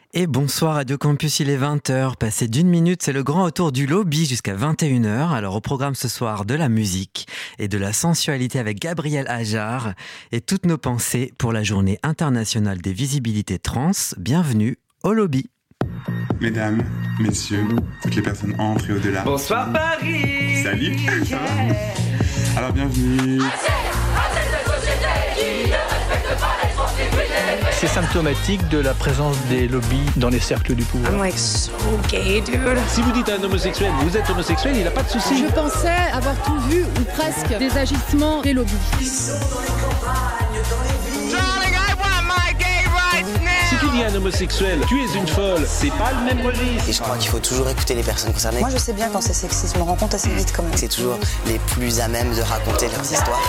Et bonsoir Radio Campus, il est 20h, passé d'1 minute, c'est le grand retour du lobby jusqu'à 21h. Alors au programme ce soir, de la musique et de la sensualité avec Gabriel Ajar et toutes nos pensées pour la journée internationale des visibilités trans. Bienvenue au lobby. Mesdames, messieurs, toutes les personnes entrent et au-delà. Bonsoir Paris. Salut. Alors bienvenue. C'est symptomatique de la présence des lobbies dans les cercles du pouvoir. I'm like so gay, dude. Si vous dites à un homosexuel, vous êtes homosexuel, il n'a pas de souci. Je pensais avoir tout vu, ou presque, des agissements des lobbies. Si tu dis à un homosexuel, tu es une folle, c'est pas le même registre. Et je crois qu'il faut toujours écouter les personnes concernées. Moi, je sais bien quand c'est sexiste, je me rends compte assez vite quand même. C'est toujours les plus à même de raconter leurs histoires.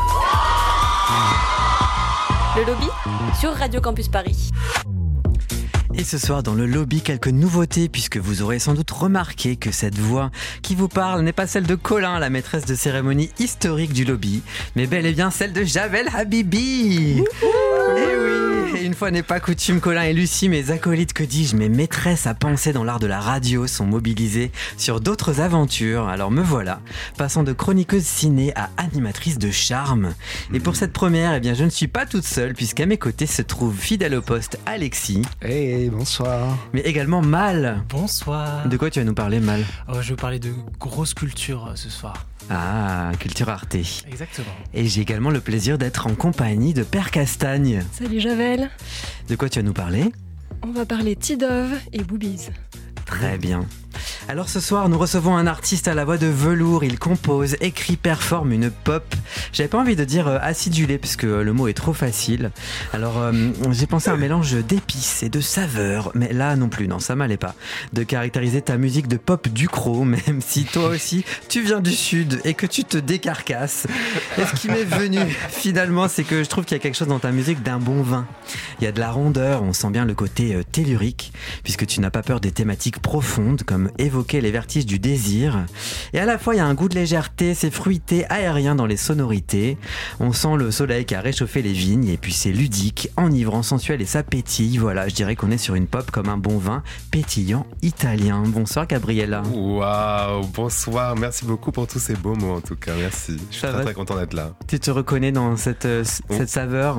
Le lobby sur Radio Campus Paris. Et ce soir dans le lobby, quelques nouveautés puisque vous aurez sans doute remarqué que cette voix qui vous parle n'est pas celle de Colin, la maîtresse de cérémonie historique du lobby, mais bel et bien celle de Javel Habibi. Et oui, et une fois n'est pas coutume, Colin et Lucie, mes acolytes, que dis-je, mes maîtresses à penser dans l'art de la radio sont mobilisées sur d'autres aventures. Alors me voilà, passant de chroniqueuse ciné à animatrice de charme. Et pour cette première, eh bien, je ne suis pas toute seule puisqu'à mes côtés se trouve fidèle au poste Alexis. Hey, bonsoir. Mais également Mal. Bonsoir. De quoi tu vas nous parler, Mal ? Je vais vous parler de grosse culture ce soir. Ah, culture arte. Exactement. Et j'ai également le plaisir d'être en compagnie de Père Castagne. Salut Javel. De quoi tu vas nous parler ? On va parler T-Dove et Boobies. Très bien. Alors ce soir, nous recevons un artiste à la voix de velours. Il compose, écrit, performe une pop. J'avais pas envie de dire acidulé parce que le mot est trop facile. Alors j'ai pensé à un mélange d'épices et de saveurs. Mais là non plus, non, ça m'allait pas. De caractériser ta musique de pop Ducrot, même si toi aussi tu viens du sud et que tu te décarcasses. Et ce qui m'est venu finalement, c'est que je trouve qu'il y a quelque chose dans ta musique d'un bon vin. Il y a de la rondeur, on sent bien le côté tellurique, puisque tu n'as pas peur des thématiques profondes comme évoquer les vertiges du désir. Et à la fois, il y a un goût de légèreté, c'est fruité, aérien dans les sonorités. On sent le soleil qui a réchauffé les vignes et puis c'est ludique, enivrant, sensuel et ça pétille. Voilà, je dirais qu'on est sur une pop comme un bon vin pétillant italien. Bonsoir Gabriella. Waouh, bonsoir. Merci beaucoup pour tous ces beaux mots en tout cas. Merci. Je suis très content d'être là. Tu te reconnais dans cette saveur ?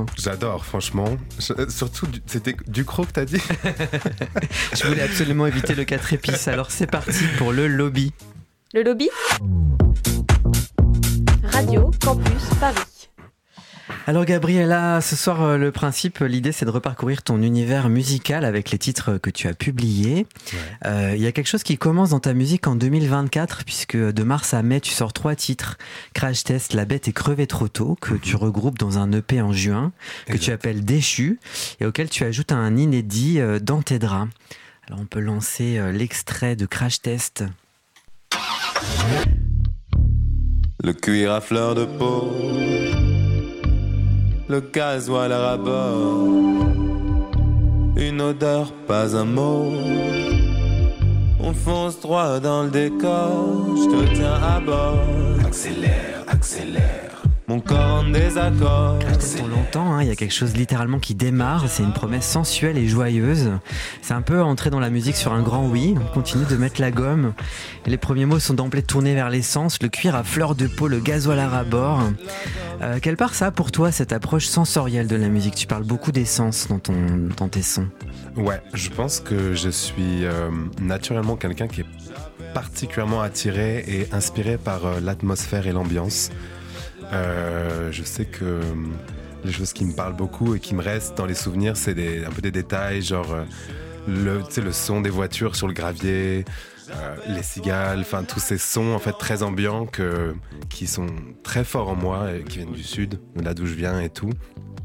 J'adore, franchement. Surtout, c'était Ducrot que t'as dit. Je voulais absolument éviter le 4 épices. Alors c'est parti pour le lobby. Le lobby Radio Campus Paris. Alors Gabriella, ce soir le principe, l'idée c'est de reparcourir ton univers musical avec les titres que tu as publiés. Il y a quelque chose qui commence dans ta musique en 2024 puisque de mars à mai tu sors 3 titres. Crash Test, La Bête est crevée trop tôt, que tu regroupes dans un EP en juin, que tu appelles Déchu et auquel tu ajoutes un inédit Dans tes draps. Alors on peut lancer l'extrait de Crash Test. Le cuir à fleur de peau, le gasoil à rabord, une odeur, pas un mot. On fonce droit dans le décor, je te tiens à bord. Accélère, accélère. Mon corps en désaccord. On l'entend, il y a quelque chose littéralement qui démarre, c'est une promesse sensuelle et joyeuse. C'est un peu entrer dans la musique sur un grand oui, on continue de mettre la gomme. Et les premiers mots sont d'emblée tournés vers l'essence, le cuir à fleur de peau, le gasoil à rabord. Quelle part ça a pour toi, cette approche sensorielle de la musique ? Tu parles beaucoup d'essence dans tes sons. Ouais, je pense que je suis naturellement quelqu'un qui est particulièrement attiré et inspiré par l'atmosphère et l'ambiance. Je sais que les choses qui me parlent beaucoup et qui me restent dans les souvenirs, c'est un peu des détails, genre le son des voitures sur le gravier, les cigales, enfin tous ces sons en fait très ambiants qui sont très forts en moi et qui viennent du sud, là d'où je viens et tout.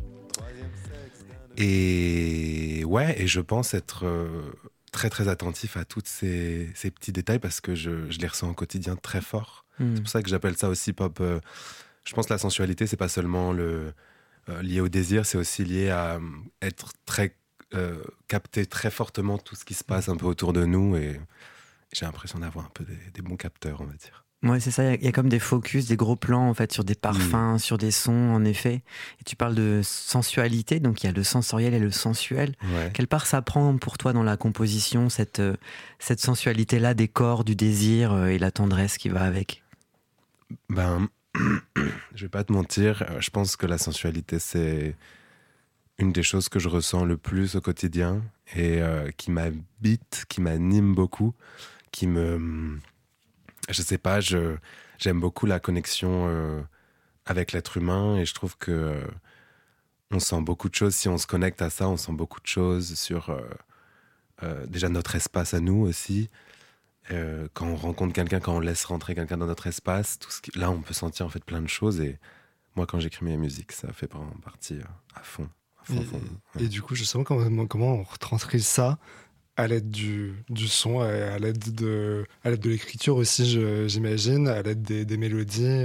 Et ouais, et je pense être très très attentif à tous ces petits détails parce que je les ressens au quotidien très fort. C'est pour ça que j'appelle ça aussi pop. Je pense que la sensualité, c'est pas seulement lié au désir, c'est aussi lié à être très capter très fortement tout ce qui se passe un peu autour de nous et j'ai l'impression d'avoir un peu des bons capteurs, on va dire. Ouais, c'est ça. Il y a comme des focus, des gros plans en fait sur des parfums, sur des sons en effet. Et tu parles de sensualité, donc il y a le sensoriel et le sensuel. Ouais. Quelle part ça prend pour toi dans la composition, cette sensualité-là des corps, du désir et la tendresse qui va avec? Ben, je vais pas te mentir, je pense que la sensualité, c'est une des choses que je ressens le plus au quotidien et qui m'habite, qui m'anime beaucoup, qui me... Je sais pas, j'aime beaucoup la connexion avec l'être humain et je trouve que on sent beaucoup de choses. Si on se connecte à ça, on sent beaucoup de choses sur déjà notre espace à nous aussi. Quand on rencontre quelqu'un, quand on laisse rentrer quelqu'un dans notre espace, là on peut sentir en fait plein de choses. Et moi, quand j'écris mes musiques, ça fait vraiment partie à fond. Ouais. Et du coup, justement, comment on retranscrit ça à l'aide du son, à l'aide de l'écriture aussi, j'imagine, à l'aide des mélodies.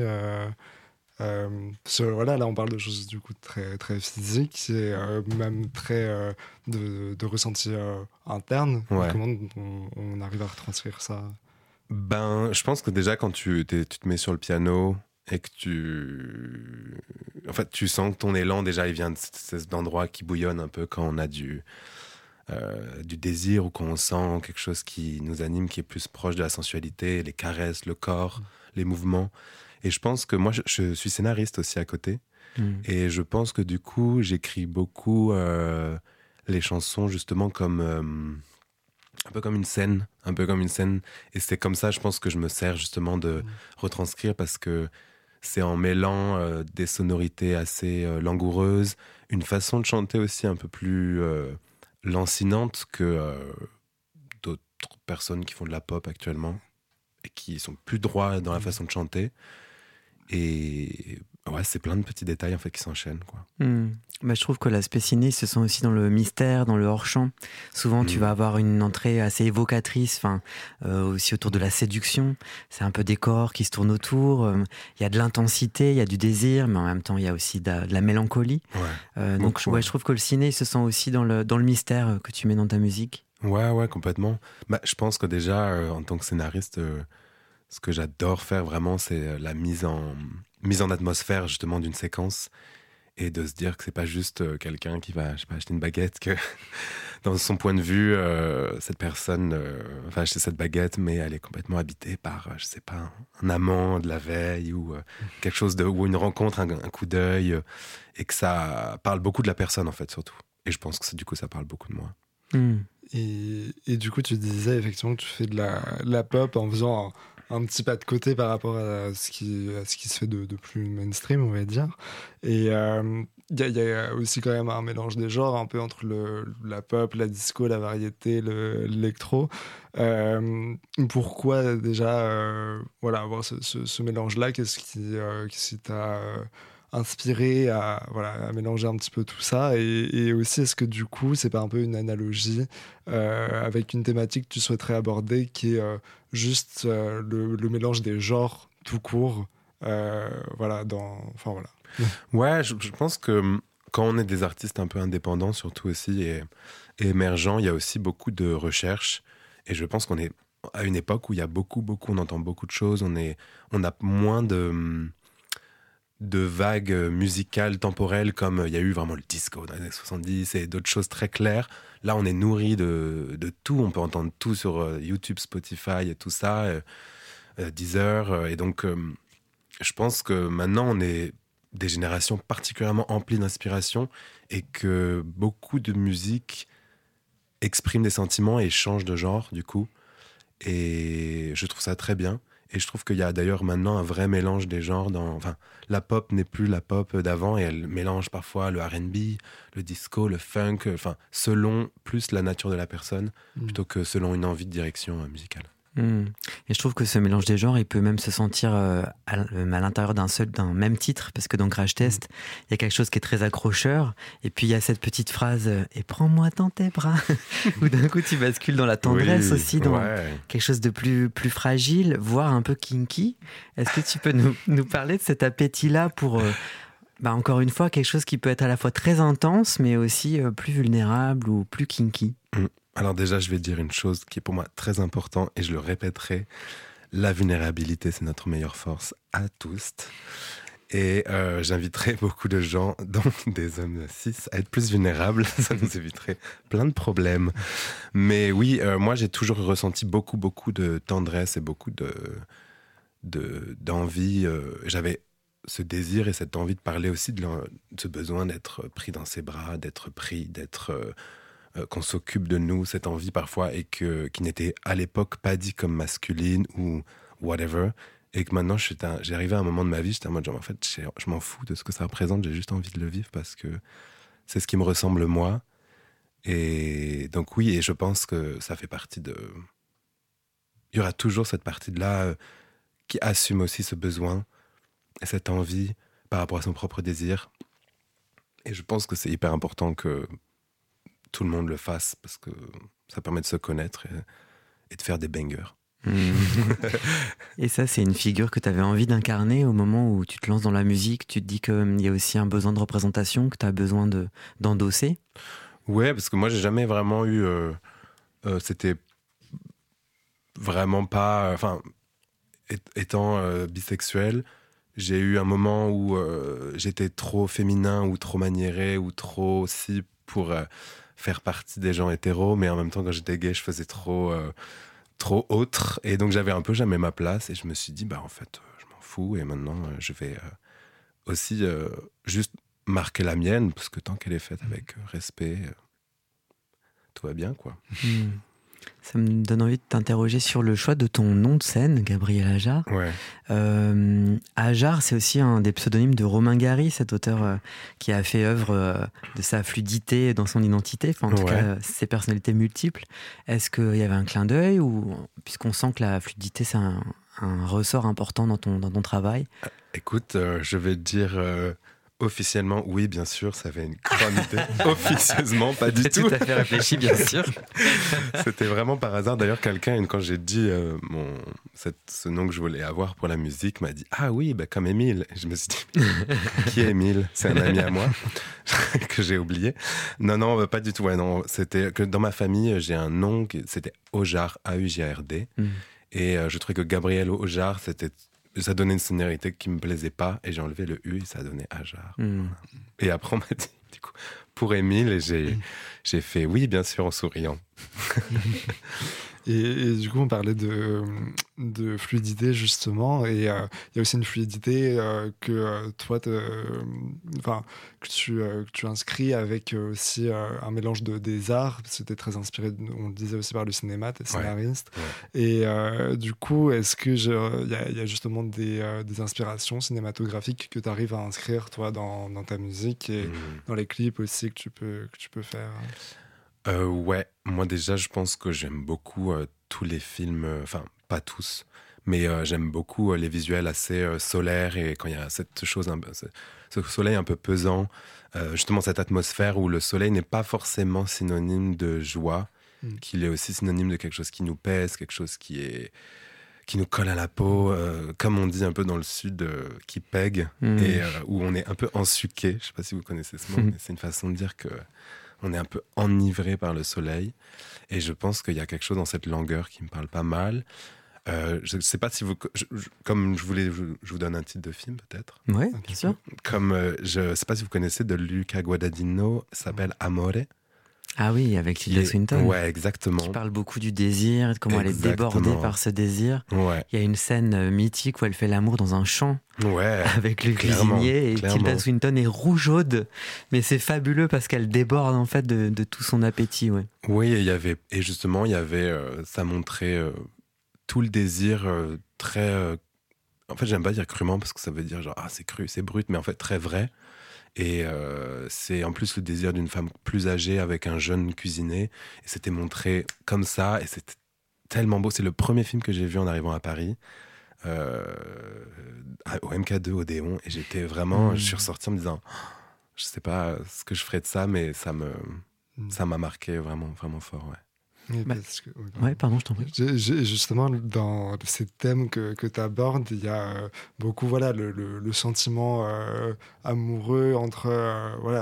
Voilà, là, on parle de choses du coup très, très physiques et même très de ressenti interne. Ouais. Comment on arrive à retranscrire ça? Ben, je pense que déjà, quand tu te mets sur le piano et que tu sens que ton élan, déjà, il vient de cet endroit qui bouillonne un peu quand on a du désir ou quand on sent quelque chose qui nous anime, qui est plus proche de la sensualité, les caresses, le corps, les mouvements. Et je pense que moi, je suis scénariste aussi à côté. Et je pense que du coup, j'écris beaucoup les chansons justement comme un peu comme une scène. Et c'est comme ça, je pense que je me sers justement de retranscrire parce que c'est en mêlant des sonorités assez langoureuses, une façon de chanter aussi un peu plus lancinante que d'autres personnes qui font de la pop actuellement et qui sont plus droits dans la façon de chanter. Et ouais, c'est plein de petits détails en fait qui s'enchaînent, quoi. Bah, je trouve que l'aspect ciné se sent aussi dans le mystère, dans le hors-champ. Souvent, tu vas avoir une entrée assez évocatrice, aussi autour de la séduction. C'est un peu des corps qui se tournent autour. Il y a de l'intensité, il y a du désir, mais en même temps, il y a aussi de la mélancolie. Ouais, donc, je trouve que le ciné il se sent aussi dans le mystère que tu mets dans ta musique. Ouais, complètement. Bah, je pense que déjà, en tant que scénariste, ce que j'adore faire vraiment, c'est la mise en atmosphère justement d'une séquence et de se dire que c'est pas juste quelqu'un qui va, acheter une baguette, que dans son point de vue, cette personne va acheter cette baguette, mais elle est complètement habitée par, je sais pas, un amant de la veille ou quelque chose ou une rencontre, un coup d'œil, et que ça parle beaucoup de la personne en fait surtout. Et je pense que du coup, ça parle beaucoup de moi. Et du coup, tu disais effectivement que tu fais de la pop en faisant un petit pas de côté par rapport à ce qui se fait de plus mainstream, on va dire. Et il y a aussi quand même un mélange des genres, un peu entre la pop, la disco, la variété, l'électro. Pourquoi déjà avoir ce mélange-là? Qu'est-ce qui t'a inspiré à mélanger un petit peu tout ça? Et aussi, est-ce que du coup, c'est pas un peu une analogie avec une thématique que tu souhaiterais aborder qui est juste le mélange des genres tout court? Ouais, je pense que quand on est des artistes un peu indépendants surtout aussi et émergents, il y a aussi beaucoup de recherche. Et je pense qu'on est à une époque où il y a beaucoup, on entend beaucoup de choses. On a moins de vagues musicales temporelles comme il y a eu vraiment le disco dans les années 70 et d'autres choses très claires. Là, on est nourri de tout. On peut entendre tout sur YouTube, Spotify et tout ça, Deezer. Et donc, je pense que maintenant, on est des générations particulièrement emplies d'inspiration et que beaucoup de musique exprime des sentiments et change de genre, du coup. Et je trouve ça très bien. Et je trouve qu'il y a d'ailleurs maintenant un vrai mélange des genres. La pop n'est plus la pop d'avant et elle mélange parfois le R&B, le disco, le funk, selon plus la nature de la personne plutôt que selon une envie de direction musicale. Et je trouve que ce mélange des genres, il peut même se sentir à l'intérieur d'un même titre, parce que dans Crash Test, il y a quelque chose qui est très accrocheur, et puis il y a cette petite phrase « Et prends-moi dans tes bras », où d'un coup tu bascules dans la tendresse aussi, dans quelque chose de plus fragile, voire un peu kinky. Est-ce que tu peux nous parler de cet appétit-là pour, encore une fois, quelque chose qui peut être à la fois très intense, mais aussi plus vulnérable ou plus kinky? Alors déjà, je vais dire une chose qui est pour moi très importante et je le répéterai. la vulnérabilité, c'est notre meilleure force à tous. Et j'inviterai beaucoup de gens, dont des hommes cis, à être plus vulnérables. Ça nous éviterait plein de problèmes. Mais oui, moi, j'ai toujours ressenti beaucoup de tendresse et beaucoup d'envie. J'avais ce désir et cette envie de parler aussi de ce besoin d'être pris dans ses bras, d'être pris, qu'on s'occupe de nous, cette envie parfois, et qui n'était à l'époque pas dit comme masculine ou whatever. Et que maintenant, j'ai arrivé à un moment de ma vie, j'étais en mode, genre, en fait, je m'en fous de ce que ça représente, j'ai juste envie de le vivre parce que c'est ce qui me ressemble moi. Et donc oui, et je pense que ça fait partie de... Il y aura toujours cette partie de là qui assume aussi ce besoin et cette envie par rapport à son propre désir. Et je pense que c'est hyper important que tout le monde le fasse parce que ça permet de se connaître et de faire des bangers. Et ça, c'est une figure que tu avais envie d'incarner au moment où tu te lances dans la musique. Tu te dis qu'il y a aussi un besoin de représentation que tu as besoin d'endosser. Ouais, parce que moi, j'ai jamais vraiment eu... c'était vraiment pas... Enfin, étant bisexuel, j'ai eu un moment où j'étais trop féminin ou trop maniéré ou trop aussi pour faire partie des gens hétéros, mais en même temps, quand j'étais gay, je faisais trop autre, et donc j'avais un peu jamais ma place, et je me suis dit en fait je m'en fous, et maintenant je vais aussi juste marquer la mienne, parce que tant qu'elle est faite avec respect, tout va bien, quoi. Ça me donne envie de t'interroger sur le choix de ton nom de scène, Gabriel Ajar. Ouais. Ajar, c'est aussi un des pseudonymes de Romain Gary, cet auteur qui a fait œuvre de sa fluidité dans son identité, enfin, en tout cas ses personnalités multiples. Est-ce qu'il y avait un clin d'œil, ou puisqu'on sent que la fluidité c'est un ressort important dans ton travail? Écoute, je vais te dire officiellement, oui, bien sûr, ça avait une grande idée. Officieusement, pas du tout. Tout à fait réfléchi, bien sûr. C'était vraiment par hasard. D'ailleurs, quelqu'un, quand j'ai dit ce nom que je voulais avoir pour la musique, m'a dit « Ah oui, comme Émile ». Je me suis dit « Qui est Émile ?» C'est un ami à moi que j'ai oublié. Non, pas du tout. Ouais, non, c'était que dans ma famille, j'ai un nom, c'était Aujard, A-U-J-A-R-D. Et je trouvais que Gabriel Aujard, ça donnait une sonorité qui me plaisait pas, et j'ai enlevé le U et ça donnait Ajar. Et après on m'a dit du coup pour Émile, et j'ai fait oui bien sûr en souriant. Et du coup, on parlait de fluidité, justement, et il y a aussi une fluidité que toi, que tu inscris avec aussi un mélange des arts, parce que tu es très inspiré, on le disait aussi, par le cinéma, tu es scénariste. Ouais. Et du coup, est-ce qu'il y a justement des inspirations cinématographiques que tu arrives à inscrire, toi, dans ta musique, et dans les clips aussi que tu peux faire? Ouais, moi déjà je pense que j'aime beaucoup tous les films, enfin pas tous, mais j'aime beaucoup les visuels assez solaires, et quand il y a cette chose, ce soleil un peu pesant, justement cette atmosphère où le soleil n'est pas forcément synonyme de joie, qu'il est aussi synonyme de quelque chose qui nous pèse, quelque chose qui nous colle à la peau, comme on dit un peu dans le sud, qui pègue, et où on est un peu ensuqué. Je sais pas si vous connaissez ce mot, mais c'est une façon de dire que on est un peu enivré par le soleil, et je pense qu'il y a quelque chose dans cette langueur qui me parle pas mal. Je ne sais pas si vous... Comme je vous donne un titre de film, peut-être. Oui, bien sûr. Comme, je ne sais pas si vous connaissez, de Luca Guadagnino, ça s'appelle Amore. Ah oui, avec Tilda Swinton. Ouais, exactement. Qui parle beaucoup du désir, de comment elle est débordée par ce désir. Ouais. Il y a une scène mythique où elle fait l'amour dans un champ. Ouais. Avec le cuisinier, et Tilda Swinton est rougeaude, mais c'est fabuleux parce qu'elle déborde en fait de tout son appétit. Ouais. Oui, et justement, ça montrait tout le désir très. En fait, j'aime pas dire crûment parce que ça veut dire genre c'est cru, c'est brut, mais en fait très vrai. Et c'est en plus le désir d'une femme plus âgée avec un jeune cuisinier. Et c'était montré comme ça, et c'était tellement beau. C'est le premier film que j'ai vu en arrivant à Paris, au MK2 Odéon. Et j'étais vraiment... Je suis ressorti en me disant, je sais pas ce que je ferais de ça, mais ça m'a marqué vraiment, vraiment fort, ouais. Pardon, je t'en prie. Justement, dans ces thèmes que tu abordes, il y a beaucoup le sentiment amoureux entre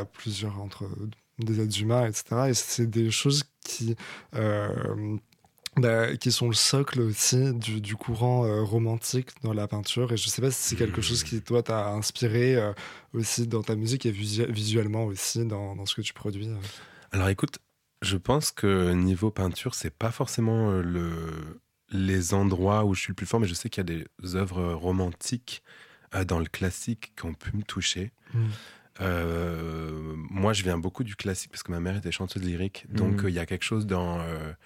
des êtres humains, etc. Et c'est des choses qui qui sont le socle aussi du courant romantique dans la peinture. Et je sais pas si c'est quelque chose qui, toi, t'a inspiré aussi dans ta musique et visuellement aussi dans ce que tu produis. Alors écoute, je pense que niveau peinture, c'est pas forcément les endroits où je suis le plus fort, mais je sais qu'il y a des œuvres romantiques dans le classique qui ont pu me toucher. Moi, je viens beaucoup du classique parce que ma mère était chanteuse lyrique, donc il y a quelque chose dans...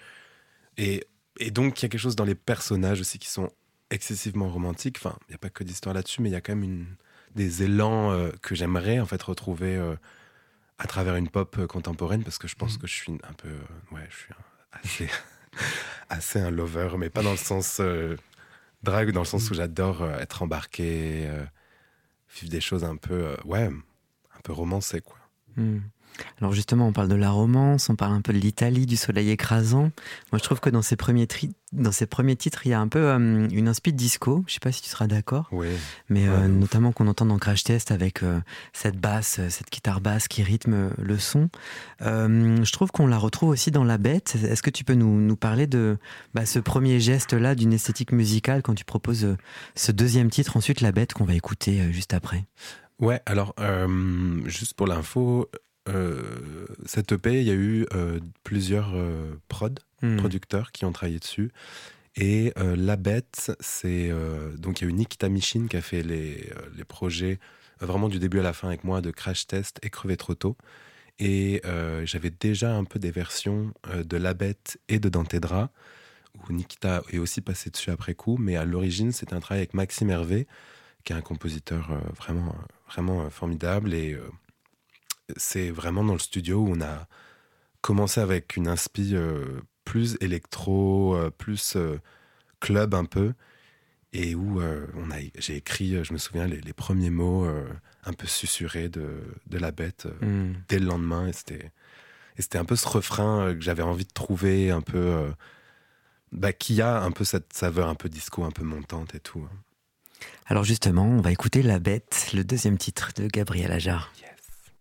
Et donc, il y a quelque chose dans les personnages aussi qui sont excessivement romantiques. Enfin, il n'y a pas que d'histoire là-dessus, mais il y a quand même des élans que j'aimerais en fait retrouver à travers une pop contemporaine, parce que je pense que je suis un peu... je suis assez un lover, mais pas dans le sens drague, dans le sens où j'adore être embarqué, vivre des choses un peu romancées, quoi. Alors justement, on parle de la romance, on parle un peu de l'Italie, du soleil écrasant. Moi, je trouve que dans ces premiers titres, il y a un peu une inspi de disco. Je sais pas si tu seras d'accord. Oui. Mais notamment qu'on entend dans Crash Test avec cette guitare basse qui rythme le son. Je trouve qu'on la retrouve aussi dans La Bête. Est-ce que tu peux nous parler de ce premier geste-là d'une esthétique musicale quand tu proposes ce deuxième titre, ensuite La Bête, qu'on va écouter juste après? Ouais, alors, juste pour l'info, cette EP, il y a eu plusieurs producteurs qui ont travaillé dessus. Et La Bête, c'est... donc, il y a eu Nikita Michin qui a fait les projets vraiment du début à la fin avec moi de Crash Test et Crever trop tôt. Et j'avais déjà un peu des versions de La Bête et de Dans tes draps, où Nikita est aussi passé dessus après coup. Mais à l'origine, c'était un travail avec Maxime Hervé, qui est un compositeur vraiment formidable. Et c'est vraiment dans le studio où on a commencé avec une inspi plus électro, plus club un peu, et où j'ai écrit, je me souviens, les premiers mots un peu susurrés de La Bête dès le lendemain. Et c'était un peu ce refrain que j'avais envie de trouver un peu... qui a un peu cette saveur un peu disco, un peu montante et tout. Alors justement, on va écouter La Bête, le deuxième titre de Gabriel Ajar. Yes.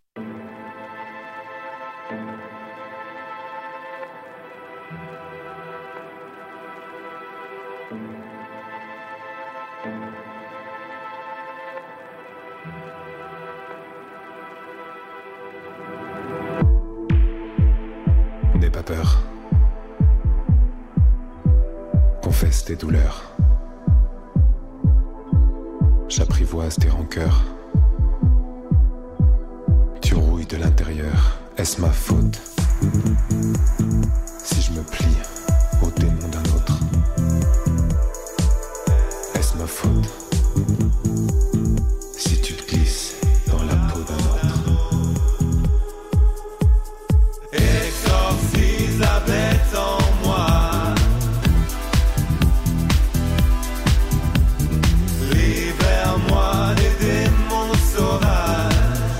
N'aie pas peur. Confesse tes douleurs. J'apprivoise tes rancœurs. Tu rouilles de l'intérieur. Est-ce ma faute si je me plie au démon d'un autre? Est-ce ma faute si tu te glisses dans la peau d'un autre? Exorcise la bête en moi. Libère-moi des démons sauvages.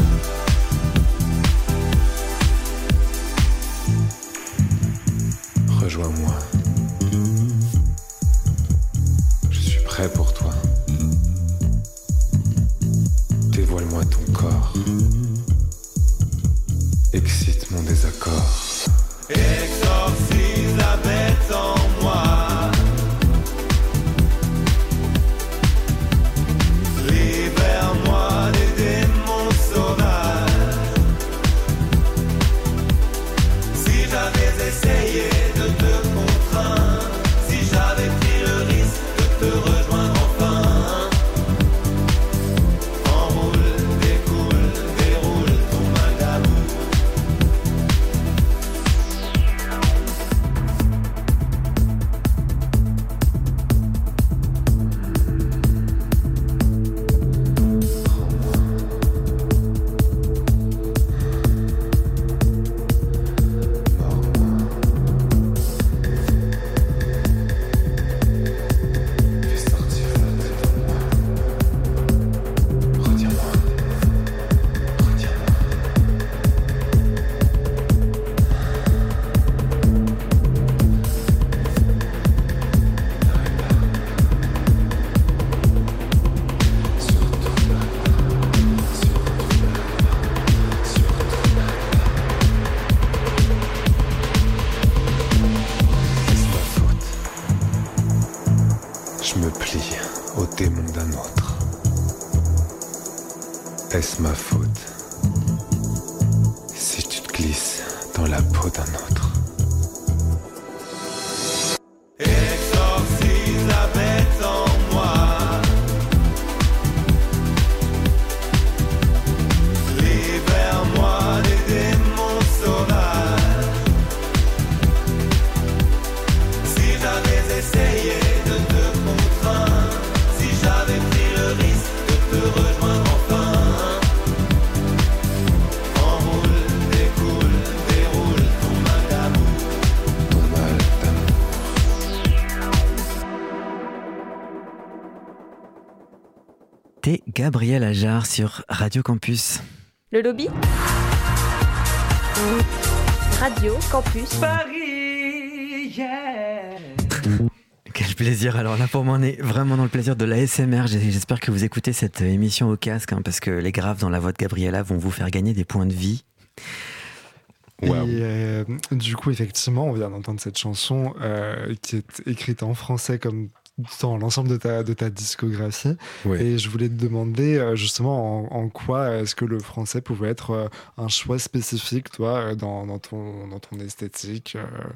Rejoins-moi. Je suis prêt pour toi. Dévoile-moi ton corps. Excite mon désaccord. Exorcise la bête en moi. Libère-moi des démons sauvages. Si j'avais essayé de te contraindre, si j'avais pris le risque de te rejoindre en Je me plie au démon d'un autre. Est-ce ma faute si tu te glisses dans la peau d'un autre? Exorcise la bête en moi. Libère-moi des démons sauvages. Si j'avais essayé de te contraindre, si j'avais pris le risque de te rejoindre enfin. Enroule, découle, déroule ton mal d'amour. Ton mal d'amour. T'es Gabriel Ajar sur Radio Campus. Le lobby. Radio Campus Paris, yeah. Quel plaisir. Alors là, pour moi, on est vraiment dans le plaisir de l'ASMR. J'espère que vous écoutez cette émission au casque, parce que les graves dans la voix de Gabriella vont vous faire gagner des points de vie. Wow. Et du coup, effectivement, on vient d'entendre cette chanson qui est écrite en français comme dans l'ensemble de ta discographie. Oui. Et je voulais te demander justement en quoi est-ce que le français pouvait être un choix spécifique, toi, dans ton esthétique.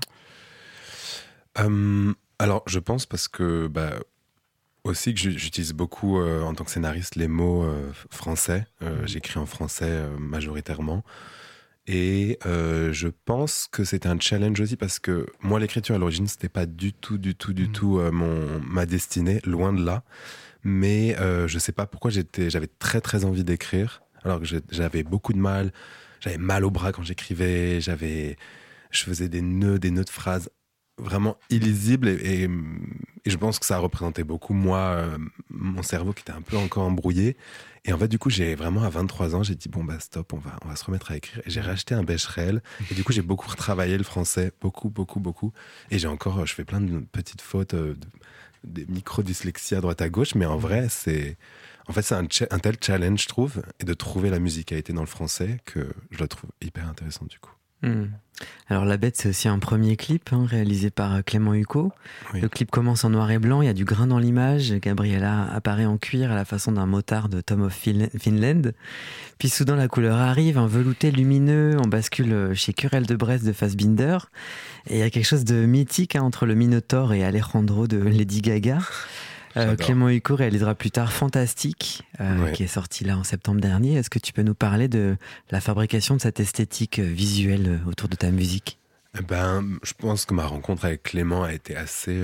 Alors, je pense parce que aussi que j'utilise beaucoup en tant que scénariste les mots français. J'écris en français majoritairement. Et je pense que c'était un challenge aussi parce que moi, l'écriture à l'origine, c'était pas du tout ma destinée, loin de là. Mais je sais pas pourquoi j'avais très très envie d'écrire, alors que j'avais beaucoup de mal. J'avais mal au bras quand j'écrivais. Je faisais des nœuds de phrases vraiment illisibles et je pense que ça représentait beaucoup moi, mon cerveau qui était un peu encore embrouillé. Et en fait, du coup, j'ai vraiment à 23 ans, j'ai dit bon stop, on va se remettre à écrire. Et j'ai racheté un Becherel. Et du coup, j'ai beaucoup retravaillé le français, beaucoup. Et je fais plein de petites fautes, des micro-dyslexies à droite à gauche. Mais en vrai, c'est un tel challenge, je trouve, et de trouver la musicalité dans le français que je la trouve hyper intéressante du coup. Alors La Bête, c'est aussi un premier clip réalisé par Clément Hucot. Oui. Le clip commence en noir et blanc, il y a du grain dans l'image. Gabriella apparaît en cuir à la façon d'un motard de Tom of Finland. Puis soudain la couleur arrive, un velouté lumineux, on bascule chez Querelle de Brest de Fassbinder. Et il y a quelque chose de mythique entre le Minotaure et Alejandro de Lady Gaga. Clément Hucot réalisera plus tard Fantastique, qui est sorti là en septembre dernier. Est-ce que tu peux nous parler de la fabrication de cette esthétique visuelle autour de ta musique ? Je pense que ma rencontre avec Clément a été assez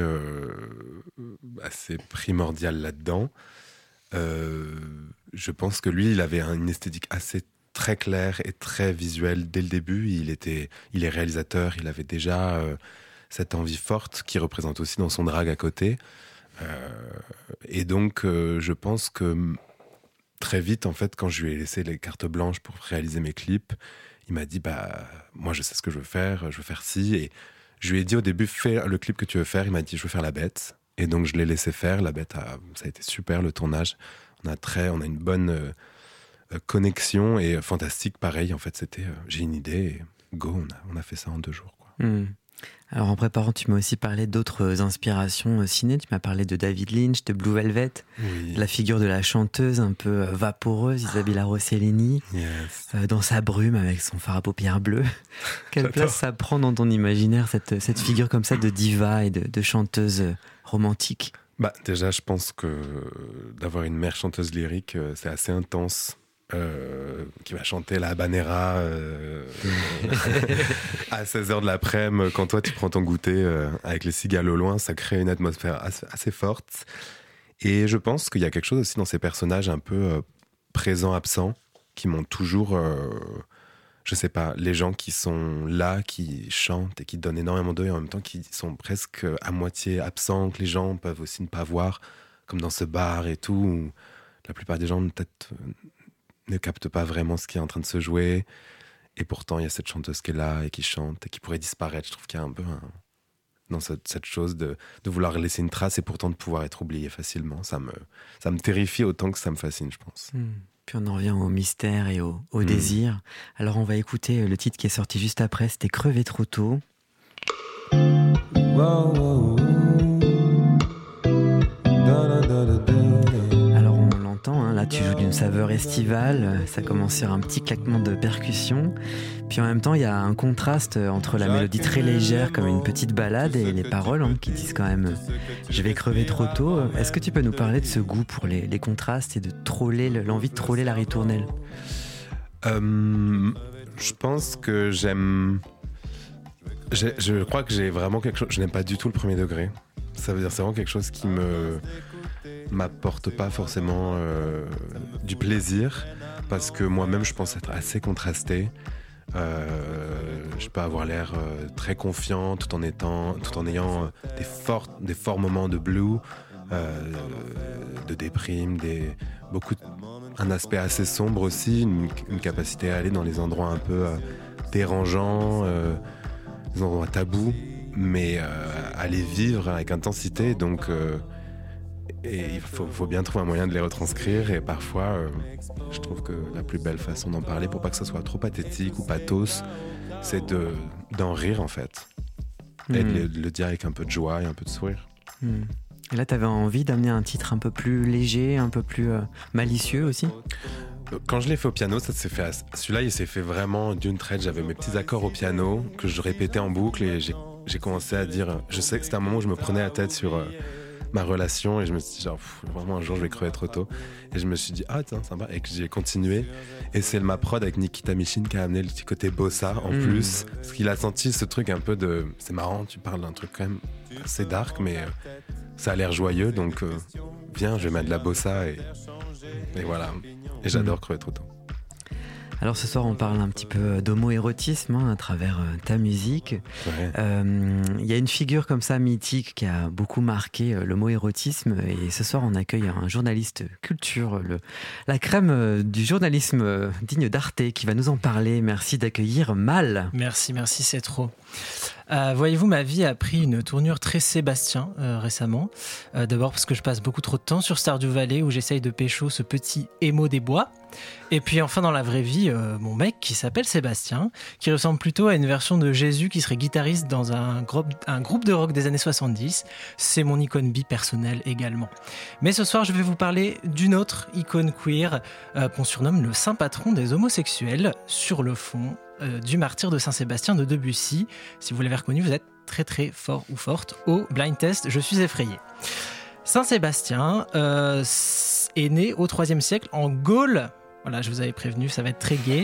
primordiale là-dedans. Je pense que lui, il avait une esthétique assez très claire et très visuelle dès le début. Il est réalisateur, il avait déjà cette envie forte qui représente aussi dans son drag à côté. Et donc, je pense que très vite, en fait, quand je lui ai laissé les cartes blanches pour réaliser mes clips, il m'a dit, moi, je sais ce que je veux faire ci. Et je lui ai dit au début, fais le clip que tu veux faire. Il m'a dit, je veux faire La Bête. Et donc, je l'ai laissé faire. La Bête, ça a été super, le tournage. On a une bonne connexion. Et Fantastique, pareil, en fait, c'était, j'ai une idée, et go, on a fait ça en 2 jours, quoi. Alors en préparant, tu m'as aussi parlé d'autres inspirations ciné. Tu m'as parlé de David Lynch, de Blue Velvet, de la figure de la chanteuse un peu vaporeuse Isabella Rossellini, dans sa brume avec son fard à paupières bleues. Quelle place ça prend dans ton imaginaire, cette figure comme ça de diva et de chanteuse romantique ? Déjà, je pense que d'avoir une mère chanteuse lyrique, c'est assez intense. Qui va chanter la habanera à 16h de l'après-midi quand toi tu prends ton goûter avec les cigales au loin, ça crée une atmosphère assez forte. Et je pense qu'il y a quelque chose aussi dans ces personnages un peu présents, absents, qui m'ont toujours je sais pas, les gens qui sont là, qui chantent et qui donnent énormément d'eux et en même temps qui sont presque à moitié absents, que les gens peuvent aussi ne pas voir, comme dans ce bar et tout, où la plupart des gens peut-être ne captent pas vraiment ce qui est en train de se jouer. Et pourtant, il y a cette chanteuse qui est là et qui chante et qui pourrait disparaître. Je trouve qu'il y a un peu dans cette chose de vouloir laisser une trace et pourtant de pouvoir être oublié facilement. Ça me terrifie autant que ça me fascine, je pense. Puis on en revient au mystère et au désir. Alors on va écouter le titre qui est sorti juste après, c'était Crevé trop tôt. Wow, wow, wow. saveur estivale, ça commence sur un petit claquement de percussion. Puis en même temps, il y a un contraste entre la mélodie très légère comme une petite balade et les paroles qui disent quand même « je vais crever trop tôt ». Est-ce que tu peux nous parler de ce goût pour les contrastes et de troller, l'envie de troller la ritournelle ? Je pense que j'aime... Je crois que j'ai vraiment quelque chose... Je n'aime pas du tout le premier degré. Ça veut dire c'est vraiment quelque chose qui m'apporte pas forcément du plaisir, parce que moi-même je pense être assez contrasté. Je peux avoir l'air très confiant tout en ayant des forts moments de blue, de déprime, un aspect assez sombre aussi, une capacité à aller dans les endroits un peu dérangeants, des endroits tabous, mais à les vivre avec intensité. Donc et il faut bien trouver un moyen de les retranscrire, et parfois je trouve que la plus belle façon d'en parler, pour pas que ça soit trop pathétique ou pathos, c'est d'en rire en fait, et de le dire avec un peu de joie et un peu de sourire. Et là, tu avais envie d'amener un titre un peu plus léger, un peu plus malicieux aussi ? Quand je l'ai fait au piano, celui-là il s'est fait vraiment d'une traite. J'avais mes petits accords au piano que je répétais en boucle, et j'ai commencé à dire, je sais que c'était un moment où je me prenais la tête sur ma relation, et je me suis dit vraiment un jour je vais crever trop tôt, et je me suis dit tiens sympa, et que j'ai continué, et c'est ma prod avec Nikita Michin qui a amené le petit côté bossa en plus, parce qu'il a senti ce truc un peu de c'est marrant, tu parles d'un truc quand même assez dark, mais ça a l'air joyeux, donc viens, je vais mettre de la bossa, et voilà, et j'adore crever trop tôt. Alors ce soir on parle un petit peu d'homo-érotisme à travers ta musique. Y a une figure comme ça mythique qui a beaucoup marqué l'homo-érotisme, et ce soir on accueille un journaliste culture, la crème du journalisme digne d'Arte, qui va nous en parler. Merci d'accueillir Mal. Merci, c'est trop. Voyez-vous, ma vie a pris une tournure très Sébastien récemment. D'abord parce que je passe beaucoup trop de temps sur Stardew Valley, où j'essaye de pécho ce petit émo des bois. Et puis enfin dans la vraie vie, mon mec qui s'appelle Sébastien, qui ressemble plutôt à une version de Jésus qui serait guitariste dans un groupe de rock des années 70. C'est mon icône bi personnelle également. Mais ce soir je vais vous parler d'une autre icône queer qu'on surnomme le saint patron des homosexuels, sur le fond du martyre de Saint-Sébastien de Debussy. Si vous l'avez reconnu, vous êtes très très fort ou forte au blind test, je suis effrayé. Saint-Sébastien est né au IIIe siècle en Gaule. Voilà, je vous avais prévenu, ça va être très gai.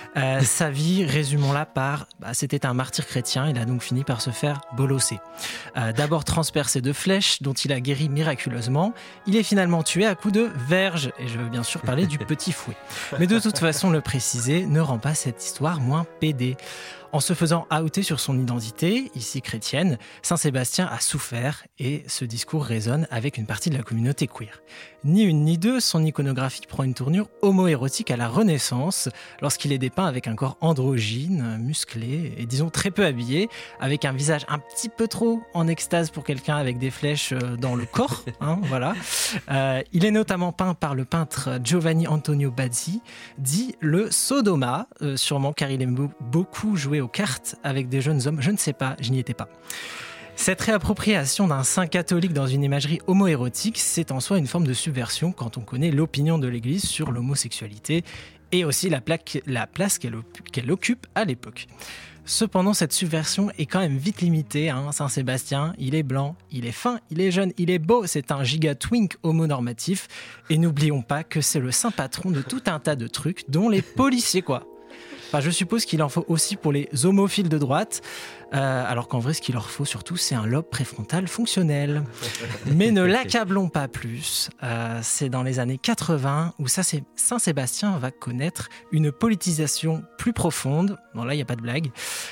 Sa vie, résumons-la par... c'était un martyr chrétien, il a donc fini par se faire bolosser. D'abord transpercé de flèches, dont il a guéri miraculeusement, il est finalement tué à coups de verge. Et je veux bien sûr parler du petit fouet. Mais de toute façon, le préciser ne rend pas cette histoire moins pédée. En se faisant outer sur son identité, ici chrétienne, Saint-Sébastien a souffert, et ce discours résonne avec une partie de la communauté queer. Ni une ni deux, son iconographie prend une tournure homo-érotique à la Renaissance, lorsqu'il est dépeint avec un corps androgyne, musclé et disons très peu habillé, avec un visage un petit peu trop en extase pour quelqu'un avec des flèches dans le corps. Voilà. Il est notamment peint par le peintre Giovanni Antonio Bazzi, dit le Sodoma, sûrement car il aime beaucoup jouer aux cartes avec des jeunes hommes, je ne sais pas, je n'y étais pas. Cette réappropriation d'un saint catholique dans une imagerie homo-érotique, c'est en soi une forme de subversion quand on connaît l'opinion de l'Église sur l'homosexualité et aussi la place qu'elle occupe à l'époque. Cependant, cette subversion est quand même vite limitée. Saint-Sébastien, il est blanc, il est fin, il est jeune, il est beau, c'est un giga twink homonormatif. Et n'oublions pas que c'est le saint patron de tout un tas de trucs, dont les policiers, quoi. Enfin, je suppose qu'il en faut aussi pour les homophiles de droite, alors qu'en vrai, ce qu'il leur faut surtout, c'est un lobe préfrontal fonctionnel. Mais ne l'accablons pas plus. C'est dans les années 80 où Saint-Sébastien va connaître une politisation plus profonde. Bon, là, il n'y a pas de blague.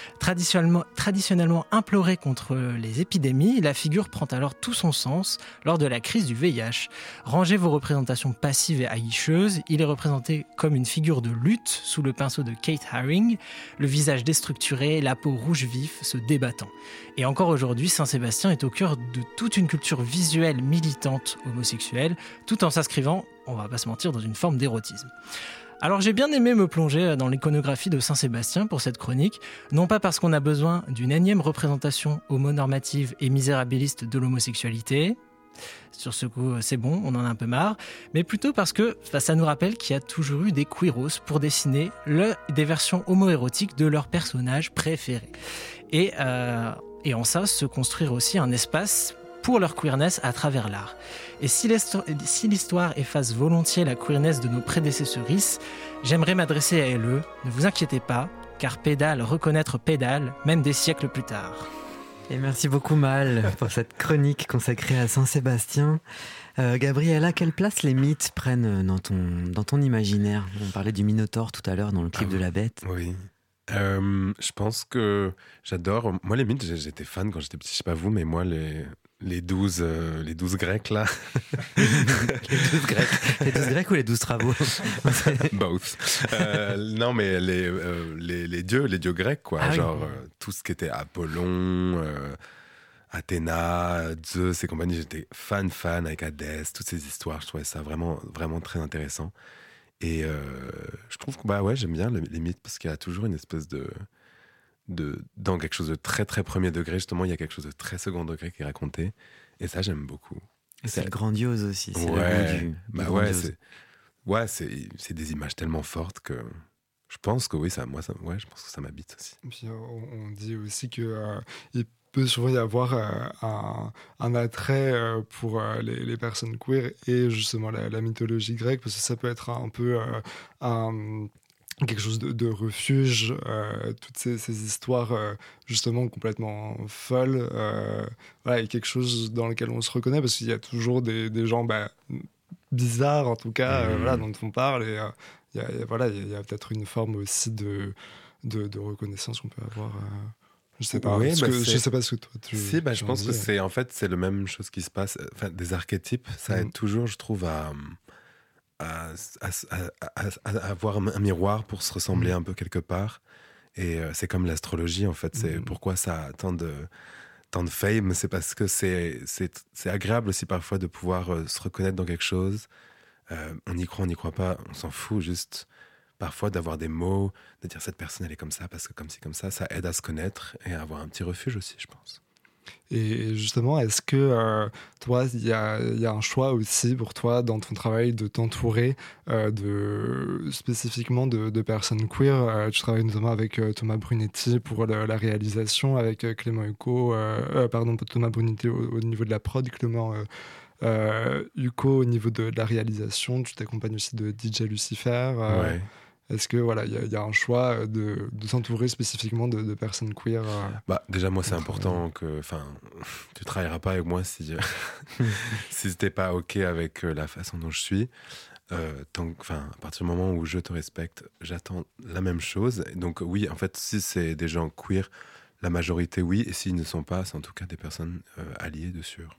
Traditionnellement implorée contre les épidémies, la figure prend alors tout son sens lors de la crise du VIH. Rangez vos représentations passives et aguicheuses. Il est représenté comme une figure de lutte sous le pinceau de Kate Haring, le visage déstructuré, la peau rouge vif, se débattant. Et encore aujourd'hui, Saint-Sébastien est au cœur de toute une culture visuelle militante homosexuelle, tout en s'inscrivant, on va pas se mentir, dans une forme d'érotisme. Alors j'ai bien aimé me plonger dans l'iconographie de Saint-Sébastien pour cette chronique, non pas parce qu'on a besoin d'une énième représentation homonormative et misérabiliste de l'homosexualité, Sur ce coup, c'est bon, on en a un peu marre, mais plutôt parce que ça nous rappelle qu'il y a toujours eu des queeros pour dessiner des versions homoérotiques de leurs personnages préférés. Et en ça, se construire aussi un espace pour leur queerness à travers l'art. Et si l'histoire efface volontiers la queerness de nos prédécesseurisses, j'aimerais m'adresser à elle. Ne vous inquiétez pas, car Pédale reconnaître Pédale, même des siècles plus tard. Et merci beaucoup Mal pour cette chronique consacrée à Saint-Sébastien. Gabriella, quelle place les mythes prennent dans ton imaginaire ? On parlait du Minotaure tout à l'heure dans le clip de La Bête. Oui. Je pense que j'adore. Moi, les mythes, j'étais fan quand j'étais petit. Je sais pas vous, mais moi, les 12 Grecs là. Les 12 Grecs ou les 12 travaux? Both. Non, mais les dieux grecs, quoi. Ah, genre oui. tout ce qui était Apollon, Athéna, Zeus et compagnie. J'étais fan avec Hadès, toutes ces histoires. Je trouvais ça vraiment, vraiment très intéressant. Et je trouve que j'aime bien les mythes parce qu'il y a toujours une espèce dans quelque chose de très très premier degré, justement, il y a quelque chose de très second degré qui est raconté. Et ça, j'aime beaucoup. Et c'est le grandiose aussi. C'est ouais, le goût du c'est des images tellement fortes que je pense que oui, je pense que ça m'habite aussi. Et puis on dit aussi que il peut souvent y avoir un attrait pour les personnes queer et justement la mythologie grecque, parce que ça peut être un peu quelque chose de refuge, toutes ces histoires justement complètement folles, et quelque chose dans lequel on se reconnaît, parce qu'il y a toujours des gens bizarres en tout cas, dont on parle, et il y a peut-être une forme aussi de reconnaissance qu'on peut avoir. Je sais pas. Oui, je sais pas ce que toi tu. Si, je pense que c'est le même chose qui se passe. Enfin, des archétypes, ça aide toujours, je trouve, à avoir un miroir pour se ressembler un peu quelque part. Et c'est comme l'astrologie, en fait. C'est pourquoi ça a tant de fame. C'est parce que c'est agréable aussi parfois de pouvoir se reconnaître dans quelque chose. On y croit, on n'y croit pas, on s'en fout. Juste parfois d'avoir des mots, de dire cette personne elle est comme ça parce que comme ci comme ça aide à se connaître et à avoir un petit refuge aussi, je pense. Et justement, est-ce que toi, il y a un choix aussi pour toi dans ton travail de t'entourer spécifiquement de personnes queer? Tu travailles notamment avec Thomas Brunetti pour la réalisation, avec Clément Hugo, Thomas Brunetti au niveau de la prod, Clément Hugo au niveau de la réalisation. Tu t'accompagnes aussi de DJ Lucifer. Ouais. Est-ce que il y a un choix de s'entourer spécifiquement de personnes queer? Déjà moi c'est important que, tu travailleras pas avec moi si si t'es pas ok avec la façon dont je suis. À partir du moment où je te respecte, j'attends la même chose. Donc oui, en fait, si c'est des gens queer, la majorité oui, et s'ils ne sont pas, c'est en tout cas des personnes alliées de sûr.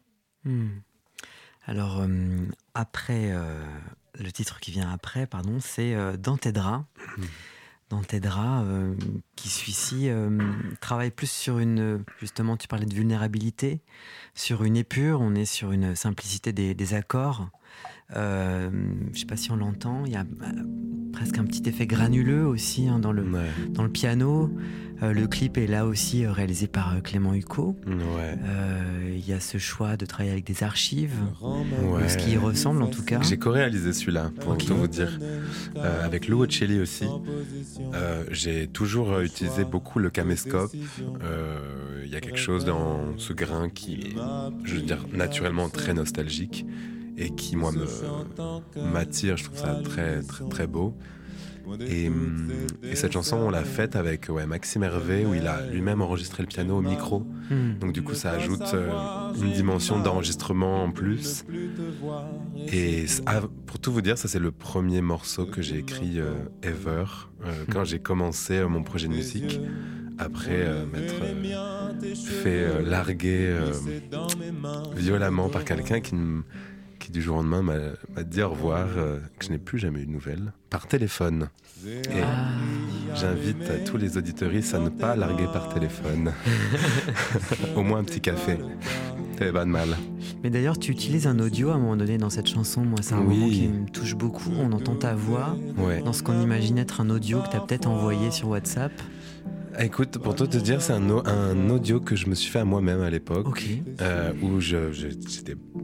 Alors après. Le titre qui vient après, c'est Dans tes draps. Dans tes draps, qui celui-ci travaille plus sur justement, tu parlais de vulnérabilité, sur une épure, on est sur une simplicité des accords. Je ne sais pas si on l'entend, il y a presque un petit effet granuleux aussi dans le piano. Le clip est là aussi réalisé par Clément Hugo. Il y a ce choix de travailler avec des archives, ce qui y ressemble en tout cas. J'ai co-réalisé celui-là, pour tout vous dire, avec Lou Ocelli aussi. J'ai toujours utilisé beaucoup le caméscope. Il y a quelque chose dans ce grain qui est, je veux dire, naturellement très nostalgique et qui, moi, m'attire. Je trouve ça très, très, très beau. Et cette chanson, on l'a faite avec Maxime Hervé, où il a lui-même enregistré le piano au micro. Donc du coup, ça ajoute une dimension d'enregistrement en plus. Et pour tout vous dire, ça c'est le premier morceau que j'ai écrit ever, quand j'ai commencé mon projet de musique. Après m'être fait larguer violemment par quelqu'un qui du jour au lendemain m'a dit au revoir, que je n'ai plus jamais eu de nouvelles, par téléphone. Et j'invite à tous les auditeuristes à ne pas larguer par téléphone. Au moins un petit café. C'est pas de mal. Mais d'ailleurs, tu utilises un audio à un moment donné dans cette chanson. Moi, c'est un moment qui me touche beaucoup. On entend ta voix dans ce qu'on imagine être un audio que tu as peut-être envoyé sur WhatsApp. Écoute, pour tout te dire, c'est un audio que je me suis fait à moi-même à l'époque, où j'étais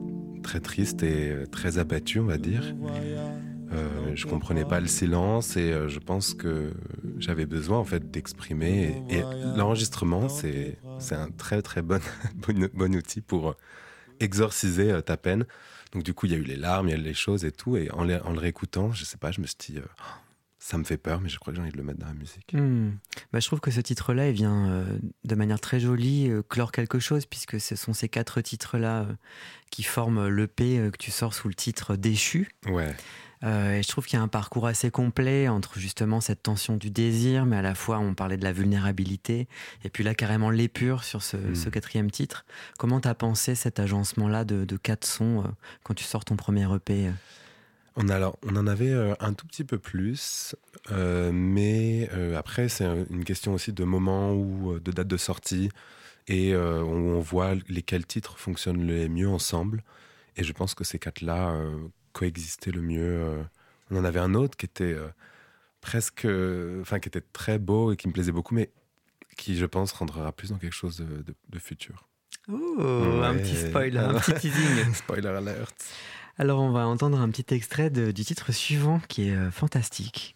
très triste et très abattu, on va dire. Je comprenais pas le silence et je pense que j'avais besoin en fait d'exprimer. Et l'enregistrement, c'est un très très bon outil pour exorciser ta peine. Donc du coup, il y a eu les larmes, il y a eu les choses et tout. Et en le réécoutant, je sais pas, je me suis dit, ça me fait peur, mais je crois que j'ai envie de le mettre dans la musique. Bah, je trouve que ce titre-là, il vient de manière très jolie clore quelque chose, puisque ce sont ces 4 titres-là qui forment l'EP que tu sors sous le titre Déchu. Ouais. Et je trouve qu'il y a un parcours assez complet entre justement cette tension du désir, mais à la fois on parlait de la vulnérabilité, et puis là carrément l'épure sur ce 4e titre. Comment t'as pensé cet agencement-là de 4 sons quand tu sors ton premier EP On en avait un tout petit peu plus, mais après c'est une question aussi de moment ou de date de sortie, et où on voit lesquels titres fonctionnent le mieux ensemble. Et je pense que ces 4-là coexistaient le mieux. On en avait un autre qui était qui était très beau et qui me plaisait beaucoup, mais qui, je pense, rentrera plus dans quelque chose de futur. Un petit spoiler, un petit teasing. Spoiler alert. Alors on va entendre un petit extrait du titre suivant qui est fantastique.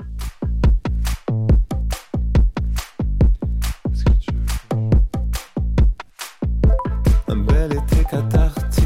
Un bel été cathartique,